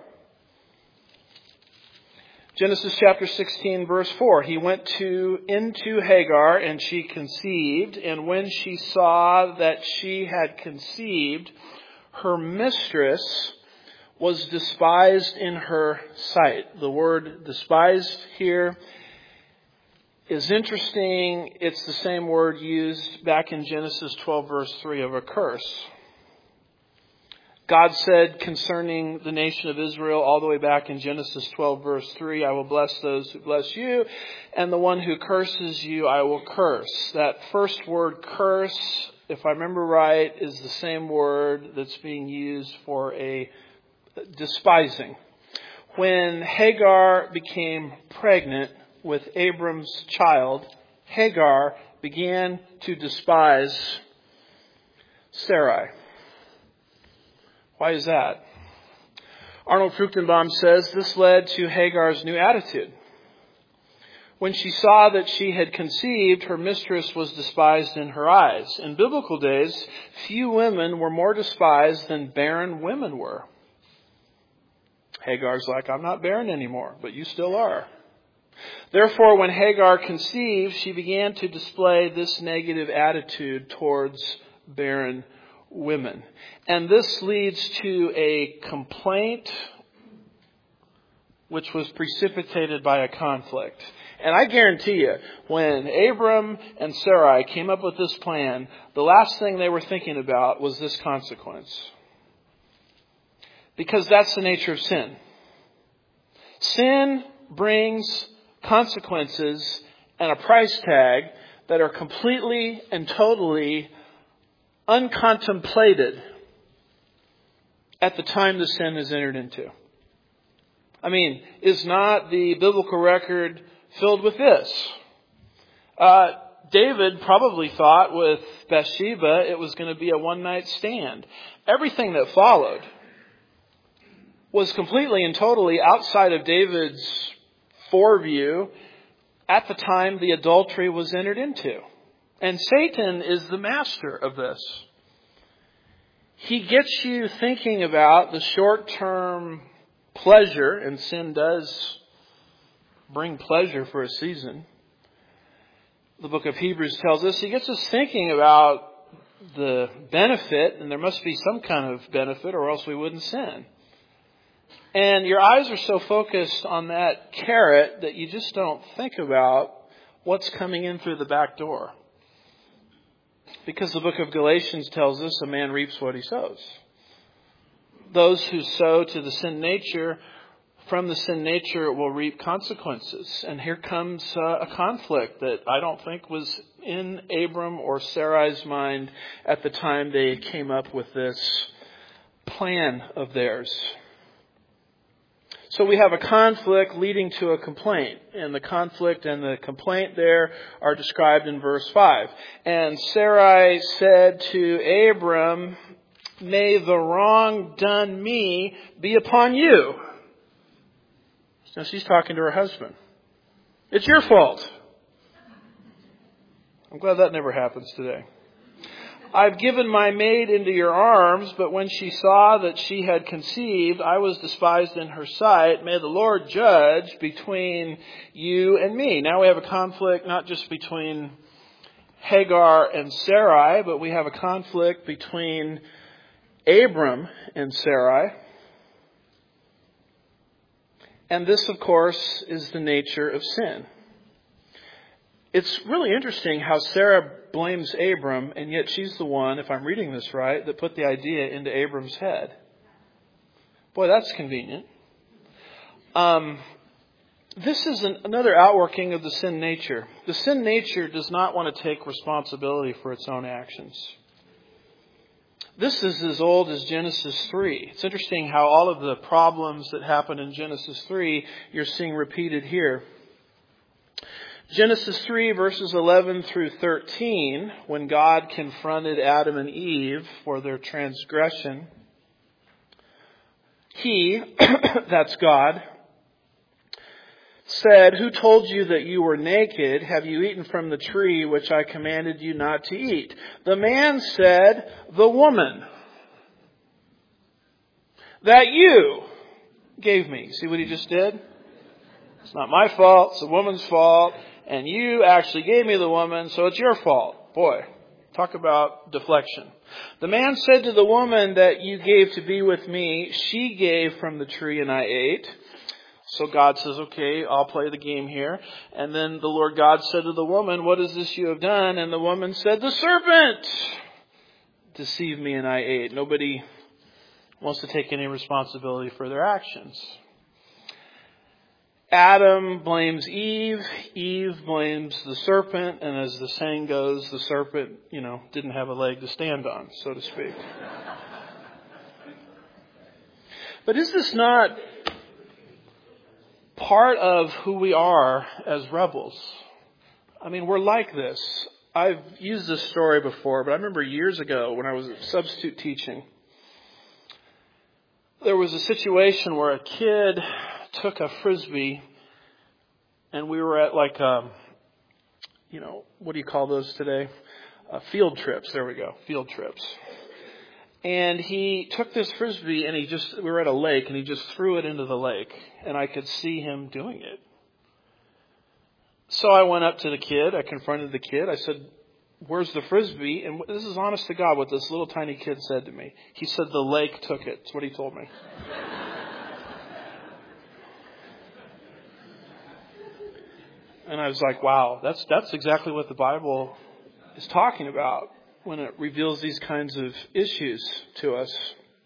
Genesis chapter sixteen, verse four. He went to into Hagar, and she conceived. And when she saw that she had conceived, her mistress was despised in her sight. The word despised here is interesting. It's the same word used back in Genesis twelve, verse three, of a curse. God said concerning the nation of Israel all the way back in Genesis twelve, verse three, "I will bless those who bless you, and the one who curses you I will curse." That first word, curse, if I remember right, is the same word that's being used for a despising. When Hagar became pregnant with Abram's child, Hagar began to despise Sarai. Why is that? Arnold Fruchtenbaum says this led to Hagar's new attitude. When she saw that she had conceived, her mistress was despised in her eyes. In biblical days, few women were more despised than barren women were. Hagar's like, I'm not barren anymore, but you still are. Therefore, when Hagar conceived, she began to display this negative attitude towards barren women. And this leads to a complaint which was precipitated by a conflict. And I guarantee you, when Abram and Sarai came up with this plan, the last thing they were thinking about was this consequence. Because that's the nature of sin. Sin brings consequences and a price tag that are completely and totally uncontemplated at the time the sin is entered into. I mean, is not the biblical record filled with this? Uh, David probably thought with Bathsheba it was going to be a one-night stand. Everything that followed was completely and totally outside of David's foreview at the time the adultery was entered into. And Satan is the master of this. He gets you thinking about the short-term pleasure, and sin does bring pleasure for a season. The book of Hebrews tells us he gets us thinking about the benefit, and there must be some kind of benefit or else we wouldn't sin. And your eyes are so focused on that carrot that you just don't think about what's coming in through the back door. Because the book of Galatians tells us a man reaps what he sows. Those who sow to the sin nature, from the sin nature will reap consequences. And here comes uh, a conflict that I don't think was in Abram or Sarai's mind at the time they came up with this plan of theirs. So we have a conflict leading to a complaint. And the conflict and the complaint there are described in verse five. And Sarai said to Abram, "May the wrong done me be upon you." Now she's talking to her husband. It's your fault. I'm glad that never happens today. I've given my maid into your arms, but when she saw that she had conceived, I was despised in her sight. May the Lord judge between you and me. Now we have a conflict not just between Hagar and Sarai, but we have a conflict between Abram and Sarai. And this, of course, is the nature of sin. It's really interesting how Sarah blames Abram, and yet she's the one, if I'm reading this right, that put the idea into Abram's head. Boy, that's convenient. Um, this is an, another outworking of the sin nature. The sin nature does not want to take responsibility for its own actions. This is as old as Genesis three. It's interesting how all of the problems that happen in Genesis three, you're seeing repeated here. Genesis three, verses eleven through thirteen, when God confronted Adam and Eve for their transgression, He, that's God, said, "Who told you that you were naked? Have you eaten from the tree which I commanded you not to eat?" The man said, "The woman that you gave me." See what he just did? It's not my fault. It's the woman's fault. And you actually gave me the woman, so it's your fault. Boy, talk about deflection. The man said to the woman that you gave to be with me, "She gave from the tree and I ate." So God says, okay, I'll play the game here. And then the Lord God said to the woman, "What is this you have done?" And the woman said, "The serpent deceived me and I ate." Nobody wants to take any responsibility for their actions. Adam blames Eve. Eve blames the serpent. And as the saying goes, the serpent, you know, didn't have a leg to stand on, so to speak. But is this not part of who we are as rebels? I mean, we're like this. I've used this story before, but I remember years ago when I was substitute teaching, there was a situation where a kid took a Frisbee and we were at like, um, you know, what do you call those today? Uh, field trips. There we go. Field trips. And he took this Frisbee and he just, we were at a lake and he just threw it into the lake. And I could see him doing it. So I went up to the kid. I confronted the kid. I said, "Where's the Frisbee?" And this is honest to God what this little tiny kid said to me. He said, "The lake took it." That's what he told me. And I was like, wow, that's that's exactly what the Bible is talking about when it reveals these kinds of issues to us.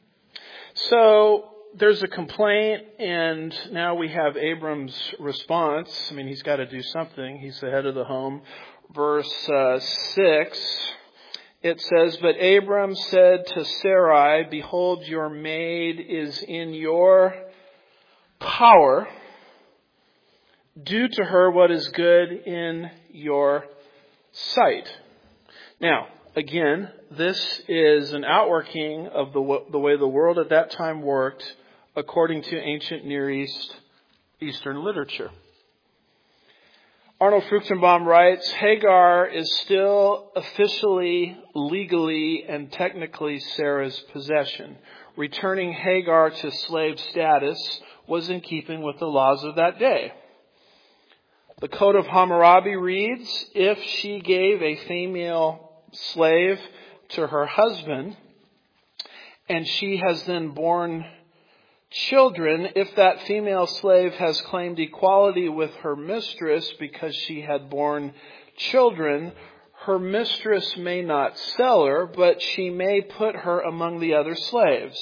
So there's a complaint, and now we have Abram's response. I mean, he's got to do something. He's the head of the home. Verse uh, six, it says, "But Abram said to Sarai, 'Behold, your maid is in your power. Do to her what is good in your sight.'" Now, again, this is an outworking of the, the way the world at that time worked according to ancient Near East, Eastern literature. Arnold Fruchtenbaum writes, "Hagar is still officially, legally, and technically Sarah's possession. Returning Hagar to slave status was in keeping with the laws of that day. The Code of Hammurabi reads, if she gave a female slave to her husband, and she has then borne children, if that female slave has claimed equality with her mistress because she had borne children, her mistress may not sell her, but she may put her among the other slaves."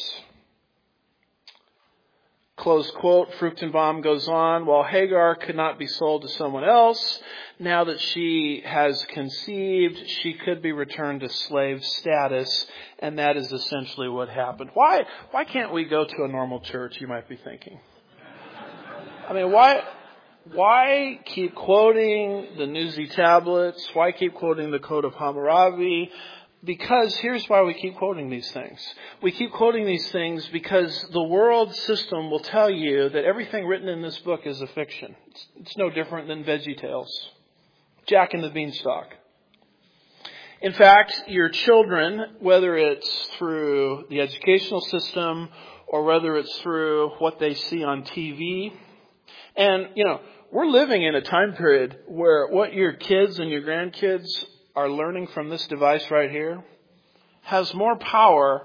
Close quote. Fruchtenbaum goes on, "While Hagar could not be sold to someone else, now that she has conceived, she could be returned to slave status," and that is essentially what happened. Why, why can't we go to a normal church, you might be thinking? I mean, why, why keep quoting the Nuzi tablets? Why keep quoting the Code of Hammurabi? Because here's why we keep quoting these things. We keep quoting these things because the world system will tell you that everything written in this book is a fiction. It's, it's no different than VeggieTales, Jack and the Beanstalk. In fact, your children, whether it's through the educational system or whether it's through what they see on T V, and, you know, we're living in a time period where what your kids and your grandkids are learning from this device right here has more power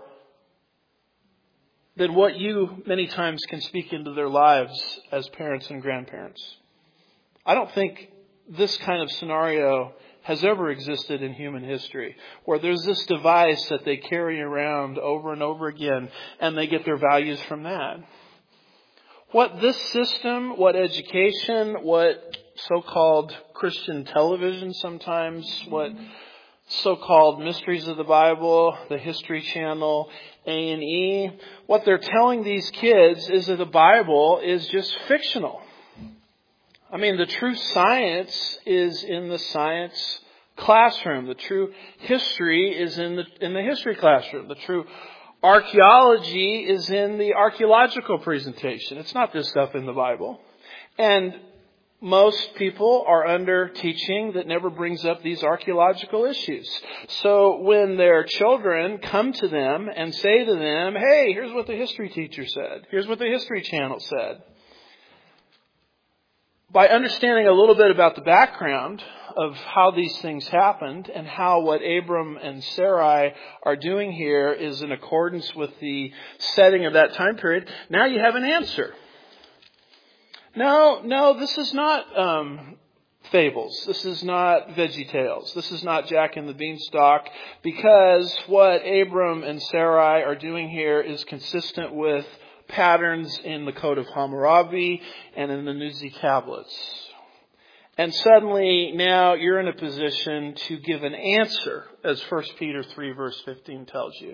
than what you many times can speak into their lives as parents and grandparents. I don't think this kind of scenario has ever existed in human history, where there's this device that they carry around over and over again, and they get their values from that. What this system, what education, what so-called Christian television sometimes, what so-called Mysteries of the Bible, the History Channel, A and E, what they're telling these kids is that the Bible is just fictional. I mean, the true science is in the science classroom. The true history is in the in the history classroom. The true archaeology is in the archaeological presentation. It's not this stuff in the Bible. And most people are under teaching that never brings up these archaeological issues. So when their children come to them and say to them, "Hey, here's what the history teacher said. Here's what the History Channel said." By understanding a little bit about the background of how these things happened and how what Abram and Sarai are doing here is in accordance with the setting of that time period, now you have an answer. No, no, this is not um, fables. This is not VeggieTales. This is not Jack and the Beanstalk, because what Abram and Sarai are doing here is consistent with patterns in the Code of Hammurabi and in the Nuzi tablets. And suddenly now you're in a position to give an answer, as First Peter three verse fifteen tells you,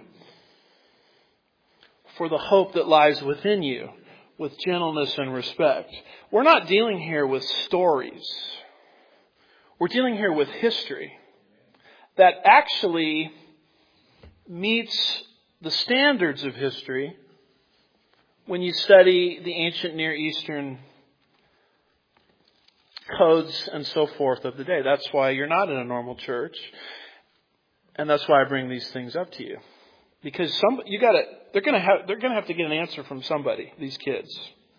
for the hope that lies within you, with gentleness and respect. We're not dealing here with stories. We're dealing here with history that actually meets the standards of history when you study the ancient Near Eastern codes and so forth of the day. That's why you're not in a normal church. And that's why I bring these things up to you. Because some you gotta they're gonna have they're gonna have to get an answer from somebody, these kids.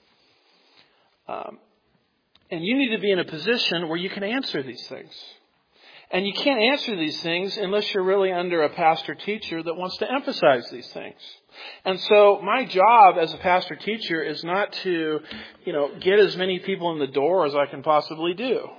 Um, and you need to be in a position where you can answer these things. And you can't answer these things unless you're really under a pastor teacher that wants to emphasize these things. And so my job as a pastor teacher is not to, you know, get as many people in the door as I can possibly do.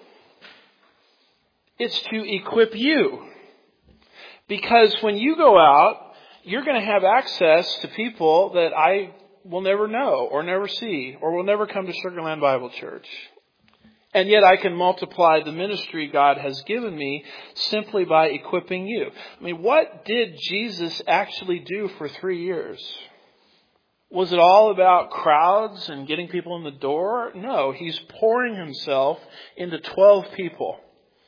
It's to equip you. Because when you go out, you're going to have access to people that I will never know or never see or will never come to Sugar Land Bible Church. And yet I can multiply the ministry God has given me simply by equipping you. I mean, what did Jesus actually do for three years? Was it all about crowds and getting people in the door? No, he's pouring himself into twelve people.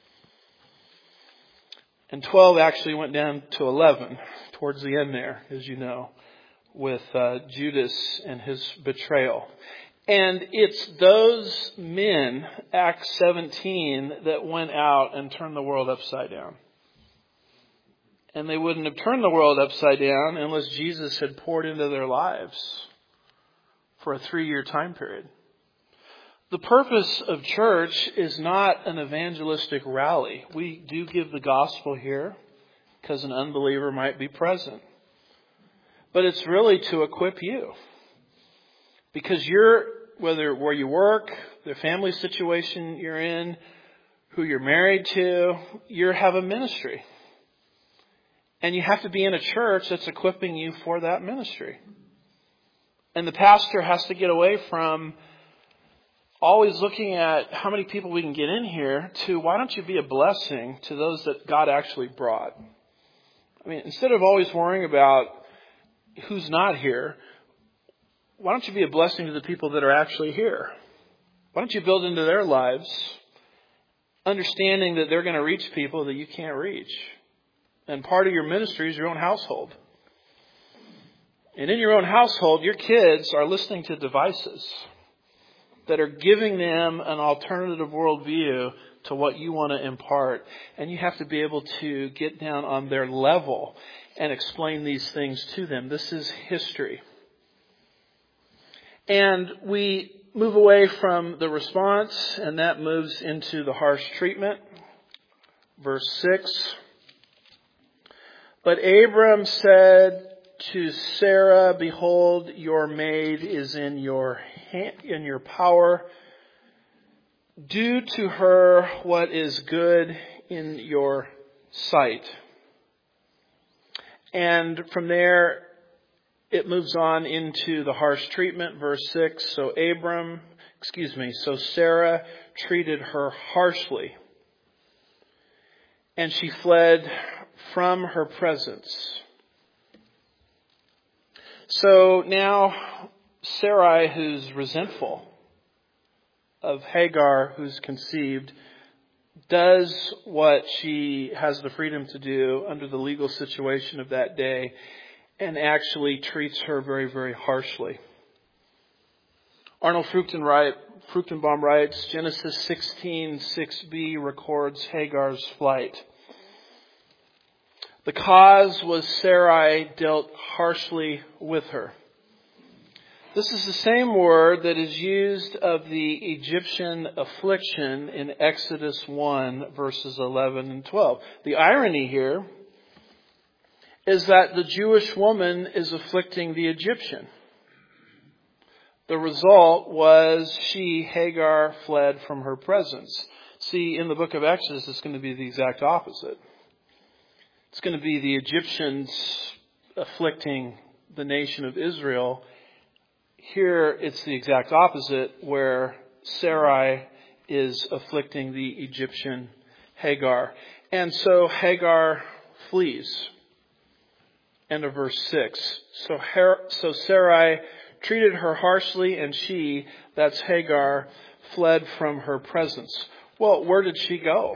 And twelve actually went down to eleven towards the end there, as you know, with uh, Judas and his betrayal. And it's those men, Acts seventeen, that went out and turned the world upside down. And they wouldn't have turned the world upside down unless Jesus had poured into their lives for a three-year time period. The purpose of church is not an evangelistic rally. We do give the gospel here because an unbeliever might be present. But it's really to equip you. Because you're, whether where you work, the family situation you're in, who you're married to, you have a ministry. And you have to be in a church that's equipping you for that ministry. And the pastor has to get away from always looking at how many people we can get in here to why don't you be a blessing to those that God actually brought. I mean, instead of always worrying about who's not here, why don't you be a blessing to the people that are actually here? Why don't you build into their lives, understanding that they're going to reach people that you can't reach? And part of your ministry is your own household. And in your own household, your kids are listening to devices that are giving them an alternative worldview to what you want to impart. And you have to be able to get down on their level and explain these things to them. This is history. And we move away from the response, and that moves into the harsh treatment. Verse six. But Abram said to Sarah, behold, your maid is in your hand, in your power. Do to her what is good in your sight. And from there, it moves on into the harsh treatment, verse six. So Abram, excuse me, so Sarah treated her harshly, and she fled from her presence. So now Sarai, who's resentful of Hagar, who's conceived, does what she has the freedom to do under the legal situation of that day, and actually treats her very, very harshly. Arnold Fruchtenbaum writes, Genesis sixteen six b records Hagar's flight. The cause was Sarai dealt harshly with her. This is the same word that is used of the Egyptian affliction in Exodus one, verses eleven and twelve. The irony here is that the Jewish woman is afflicting the Egyptian. The result was she, Hagar, fled from her presence. See, in the book of Exodus, it's going to be the exact opposite. It's going to be the Egyptians afflicting the nation of Israel. Here, it's the exact opposite, where Sarai is afflicting the Egyptian Hagar. And so Hagar flees. End of verse six. So, Her- so Sarai treated her harshly, and she, that's Hagar, fled from her presence. Well, where did she go?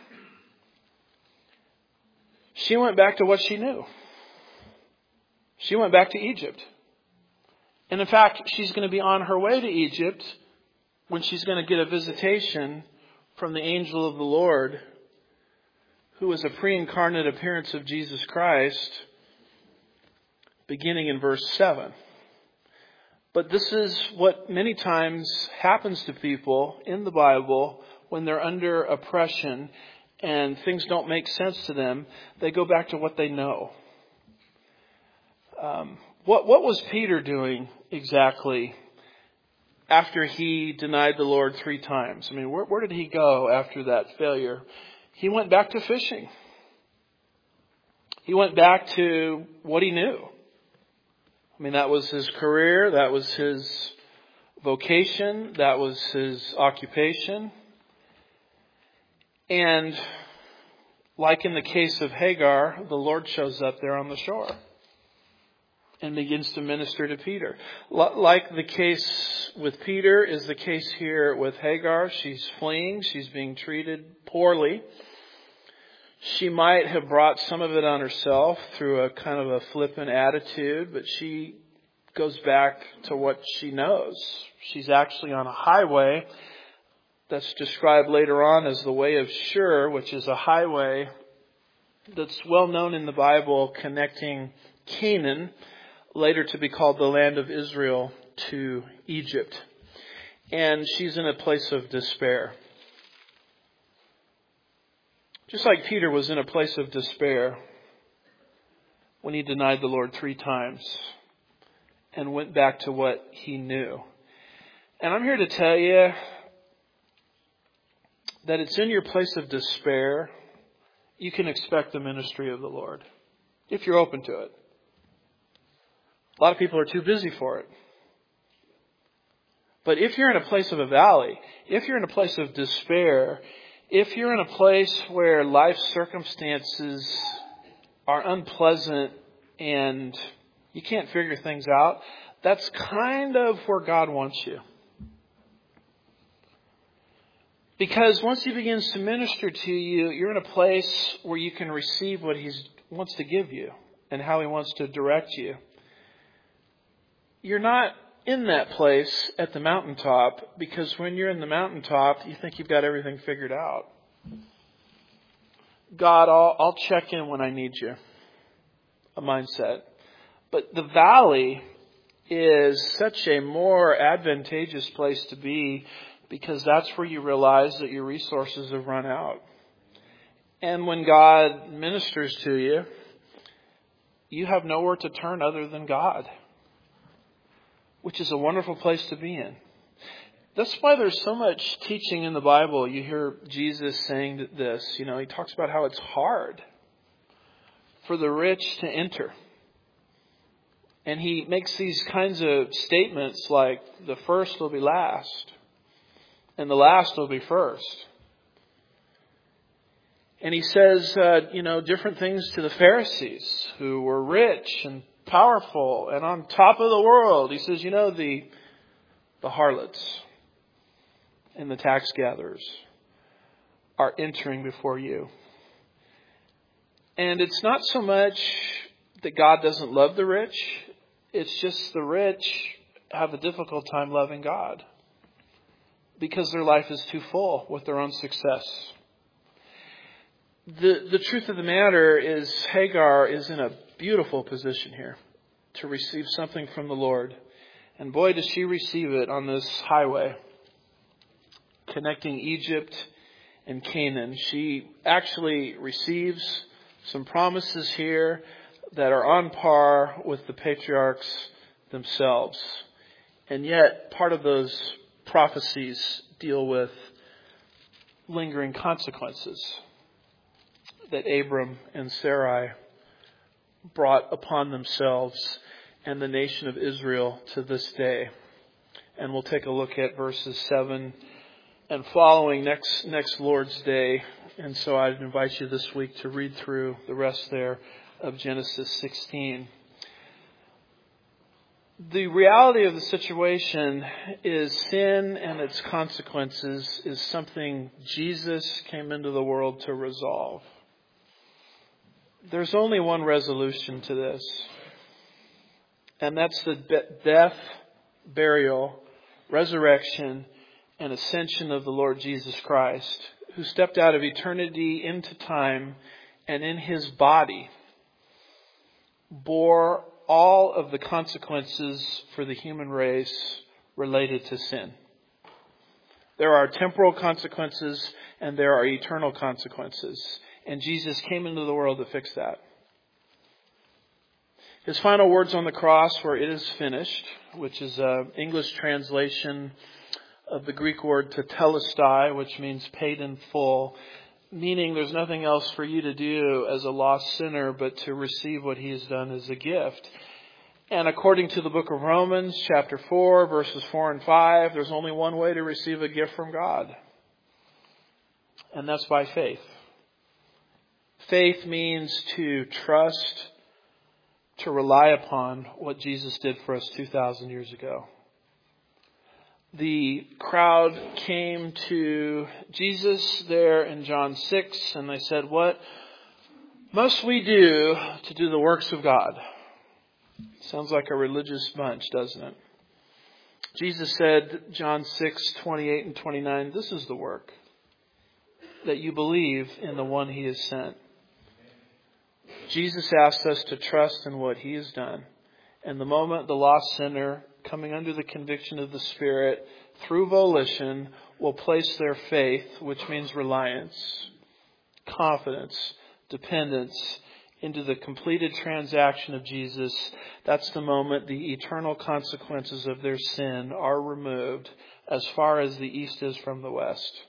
She went back to what she knew. She went back to Egypt. And in fact, she's going to be on her way to Egypt when she's going to get a visitation from the angel of the Lord, who was a pre-incarnate appearance of Jesus Christ, beginning in verse seven. But this is what many times happens to people in the Bible when they're under oppression and things don't make sense to them. They go back to what they know. Um, what, what was Peter doing exactly after he denied the Lord three times? I mean, where, where did he go after that failure? He went back to fishing. He went back to what he knew. I mean, that was his career, that was his vocation, that was his occupation. And like in the case of Hagar, the Lord shows up there on the shore and begins to minister to Peter. Like the case with Peter is the case here with Hagar. She's fleeing, she's being treated poorly. She might have brought some of it on herself through a kind of a flippant attitude, but she goes back to what she knows. She's actually on a highway that's described later on as the way of Shur, which is a highway that's well known in the Bible connecting Canaan, later to be called the land of Israel, to Egypt. And she's in a place of despair. Just like Peter was in a place of despair when he denied the Lord three times and went back to what he knew. And I'm here to tell you that it's in your place of despair you can expect the ministry of the Lord, if you're open to it. A lot of people are too busy for it. But if you're in a place of a valley, if you're in a place of despair, if you're in a place where life circumstances are unpleasant and you can't figure things out, that's kind of where God wants you. Because once He begins to minister to you, you're in a place where you can receive what He wants to give you and how He wants to direct you. You're not in that place at the mountaintop, because when you're in the mountaintop, you think you've got everything figured out. God, I'll, I'll check in when I need you. A mindset. But the valley is such a more advantageous place to be, because that's where you realize that your resources have run out. And when God ministers to you, you have nowhere to turn other than God, which is a wonderful place to be in. That's why there's so much teaching in the Bible. You hear Jesus saying this, you know, He talks about how it's hard for the rich to enter. And He makes these kinds of statements like the first will be last and the last will be first. And He says, uh, you know, different things to the Pharisees who were rich and powerful and on top of the world. He says, you know, the the harlots and the tax gatherers are entering before you. And it's not so much that God doesn't love the rich. It's just the rich have a difficult time loving God because their life is too full with their own success. The, the truth of the matter is Hagar is in a beautiful position here to receive something from the Lord. And boy, does she receive it on this highway connecting Egypt and Canaan. She actually receives some promises here that are on par with the patriarchs themselves. And yet, part of those prophecies deal with lingering consequences that Abram and Sarai brought upon themselves and the nation of Israel to this day. And we'll take a look at verses seven and following next next Lord's Day. And so I'd invite you this week to read through the rest there of Genesis sixteen. The reality of the situation is sin and its consequences is something Jesus came into the world to resolve. There's only one resolution to this, and that's the death, burial, resurrection, and ascension of the Lord Jesus Christ, who stepped out of eternity into time and in his body bore all of the consequences for the human race related to sin. There are temporal consequences and there are eternal consequences. And Jesus came into the world to fix that. His final words on the cross were, "It is finished," which is an English translation of the Greek word tetelestai, which means paid in full, meaning there's nothing else for you to do as a lost sinner but to receive what he has done as a gift. And according to the book of Romans, chapter four, verses four and five, there's only one way to receive a gift from God. And that's by faith. Faith means to trust, to rely upon what Jesus did for us two thousand years ago. The crowd came to Jesus there in John six, and they said, "What must we do to do the works of God?" Sounds like a religious bunch, doesn't it? Jesus said, John six, twenty-eight and twenty-nine, "This is the work, that you believe in the one he has sent." Jesus asks us to trust in what he has done. And the moment the lost sinner, coming under the conviction of the Spirit through volition, will place their faith, which means reliance, confidence, dependence, into the completed transaction of Jesus, that's the moment the eternal consequences of their sin are removed as far as the east is from the west.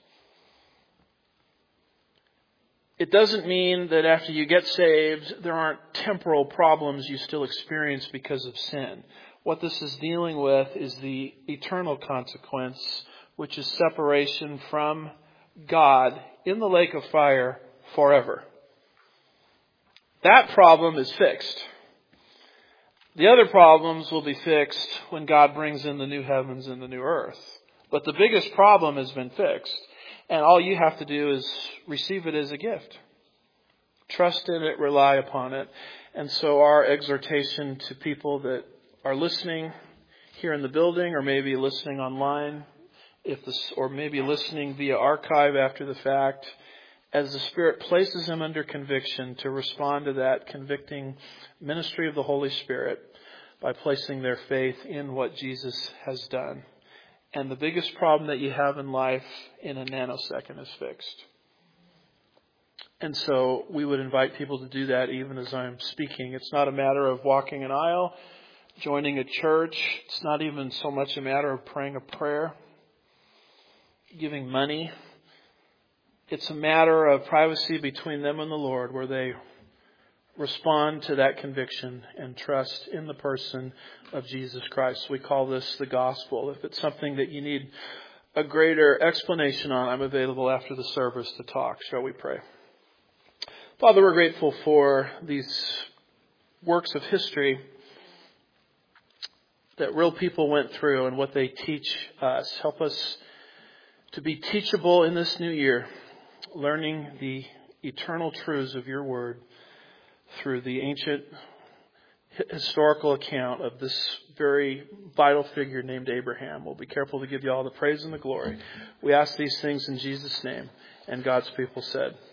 It doesn't mean that after you get saved, there aren't temporal problems you still experience because of sin. What this is dealing with is the eternal consequence, which is separation from God in the lake of fire forever. That problem is fixed. The other problems will be fixed when God brings in the new heavens and the new earth. But the biggest problem has been fixed. And all you have to do is receive it as a gift. Trust in it, rely upon it. And so our exhortation to people that are listening here in the building, or maybe listening online, if this, or maybe listening via archive after the fact, as the Spirit places them under conviction, to respond to that convicting ministry of the Holy Spirit by placing their faith in what Jesus has done. And the biggest problem that you have in life in a nanosecond is fixed. And so we would invite people to do that even as I'm speaking. It's not a matter of walking an aisle, joining a church. It's not even so much a matter of praying a prayer, giving money. It's a matter of privacy between them and the Lord, where they respond to that conviction and trust in the person of Jesus Christ. We call this the gospel. If it's something that you need a greater explanation on, I'm available after the service to talk. Shall we pray? Father, we're grateful for these works of history that real people went through and what they teach us. Help us to be teachable in this new year, learning the eternal truths of your word through the ancient historical account of this very vital figure named Abraham. We'll be careful to give you all the praise and the glory. We ask these things in Jesus' name. And God's people said,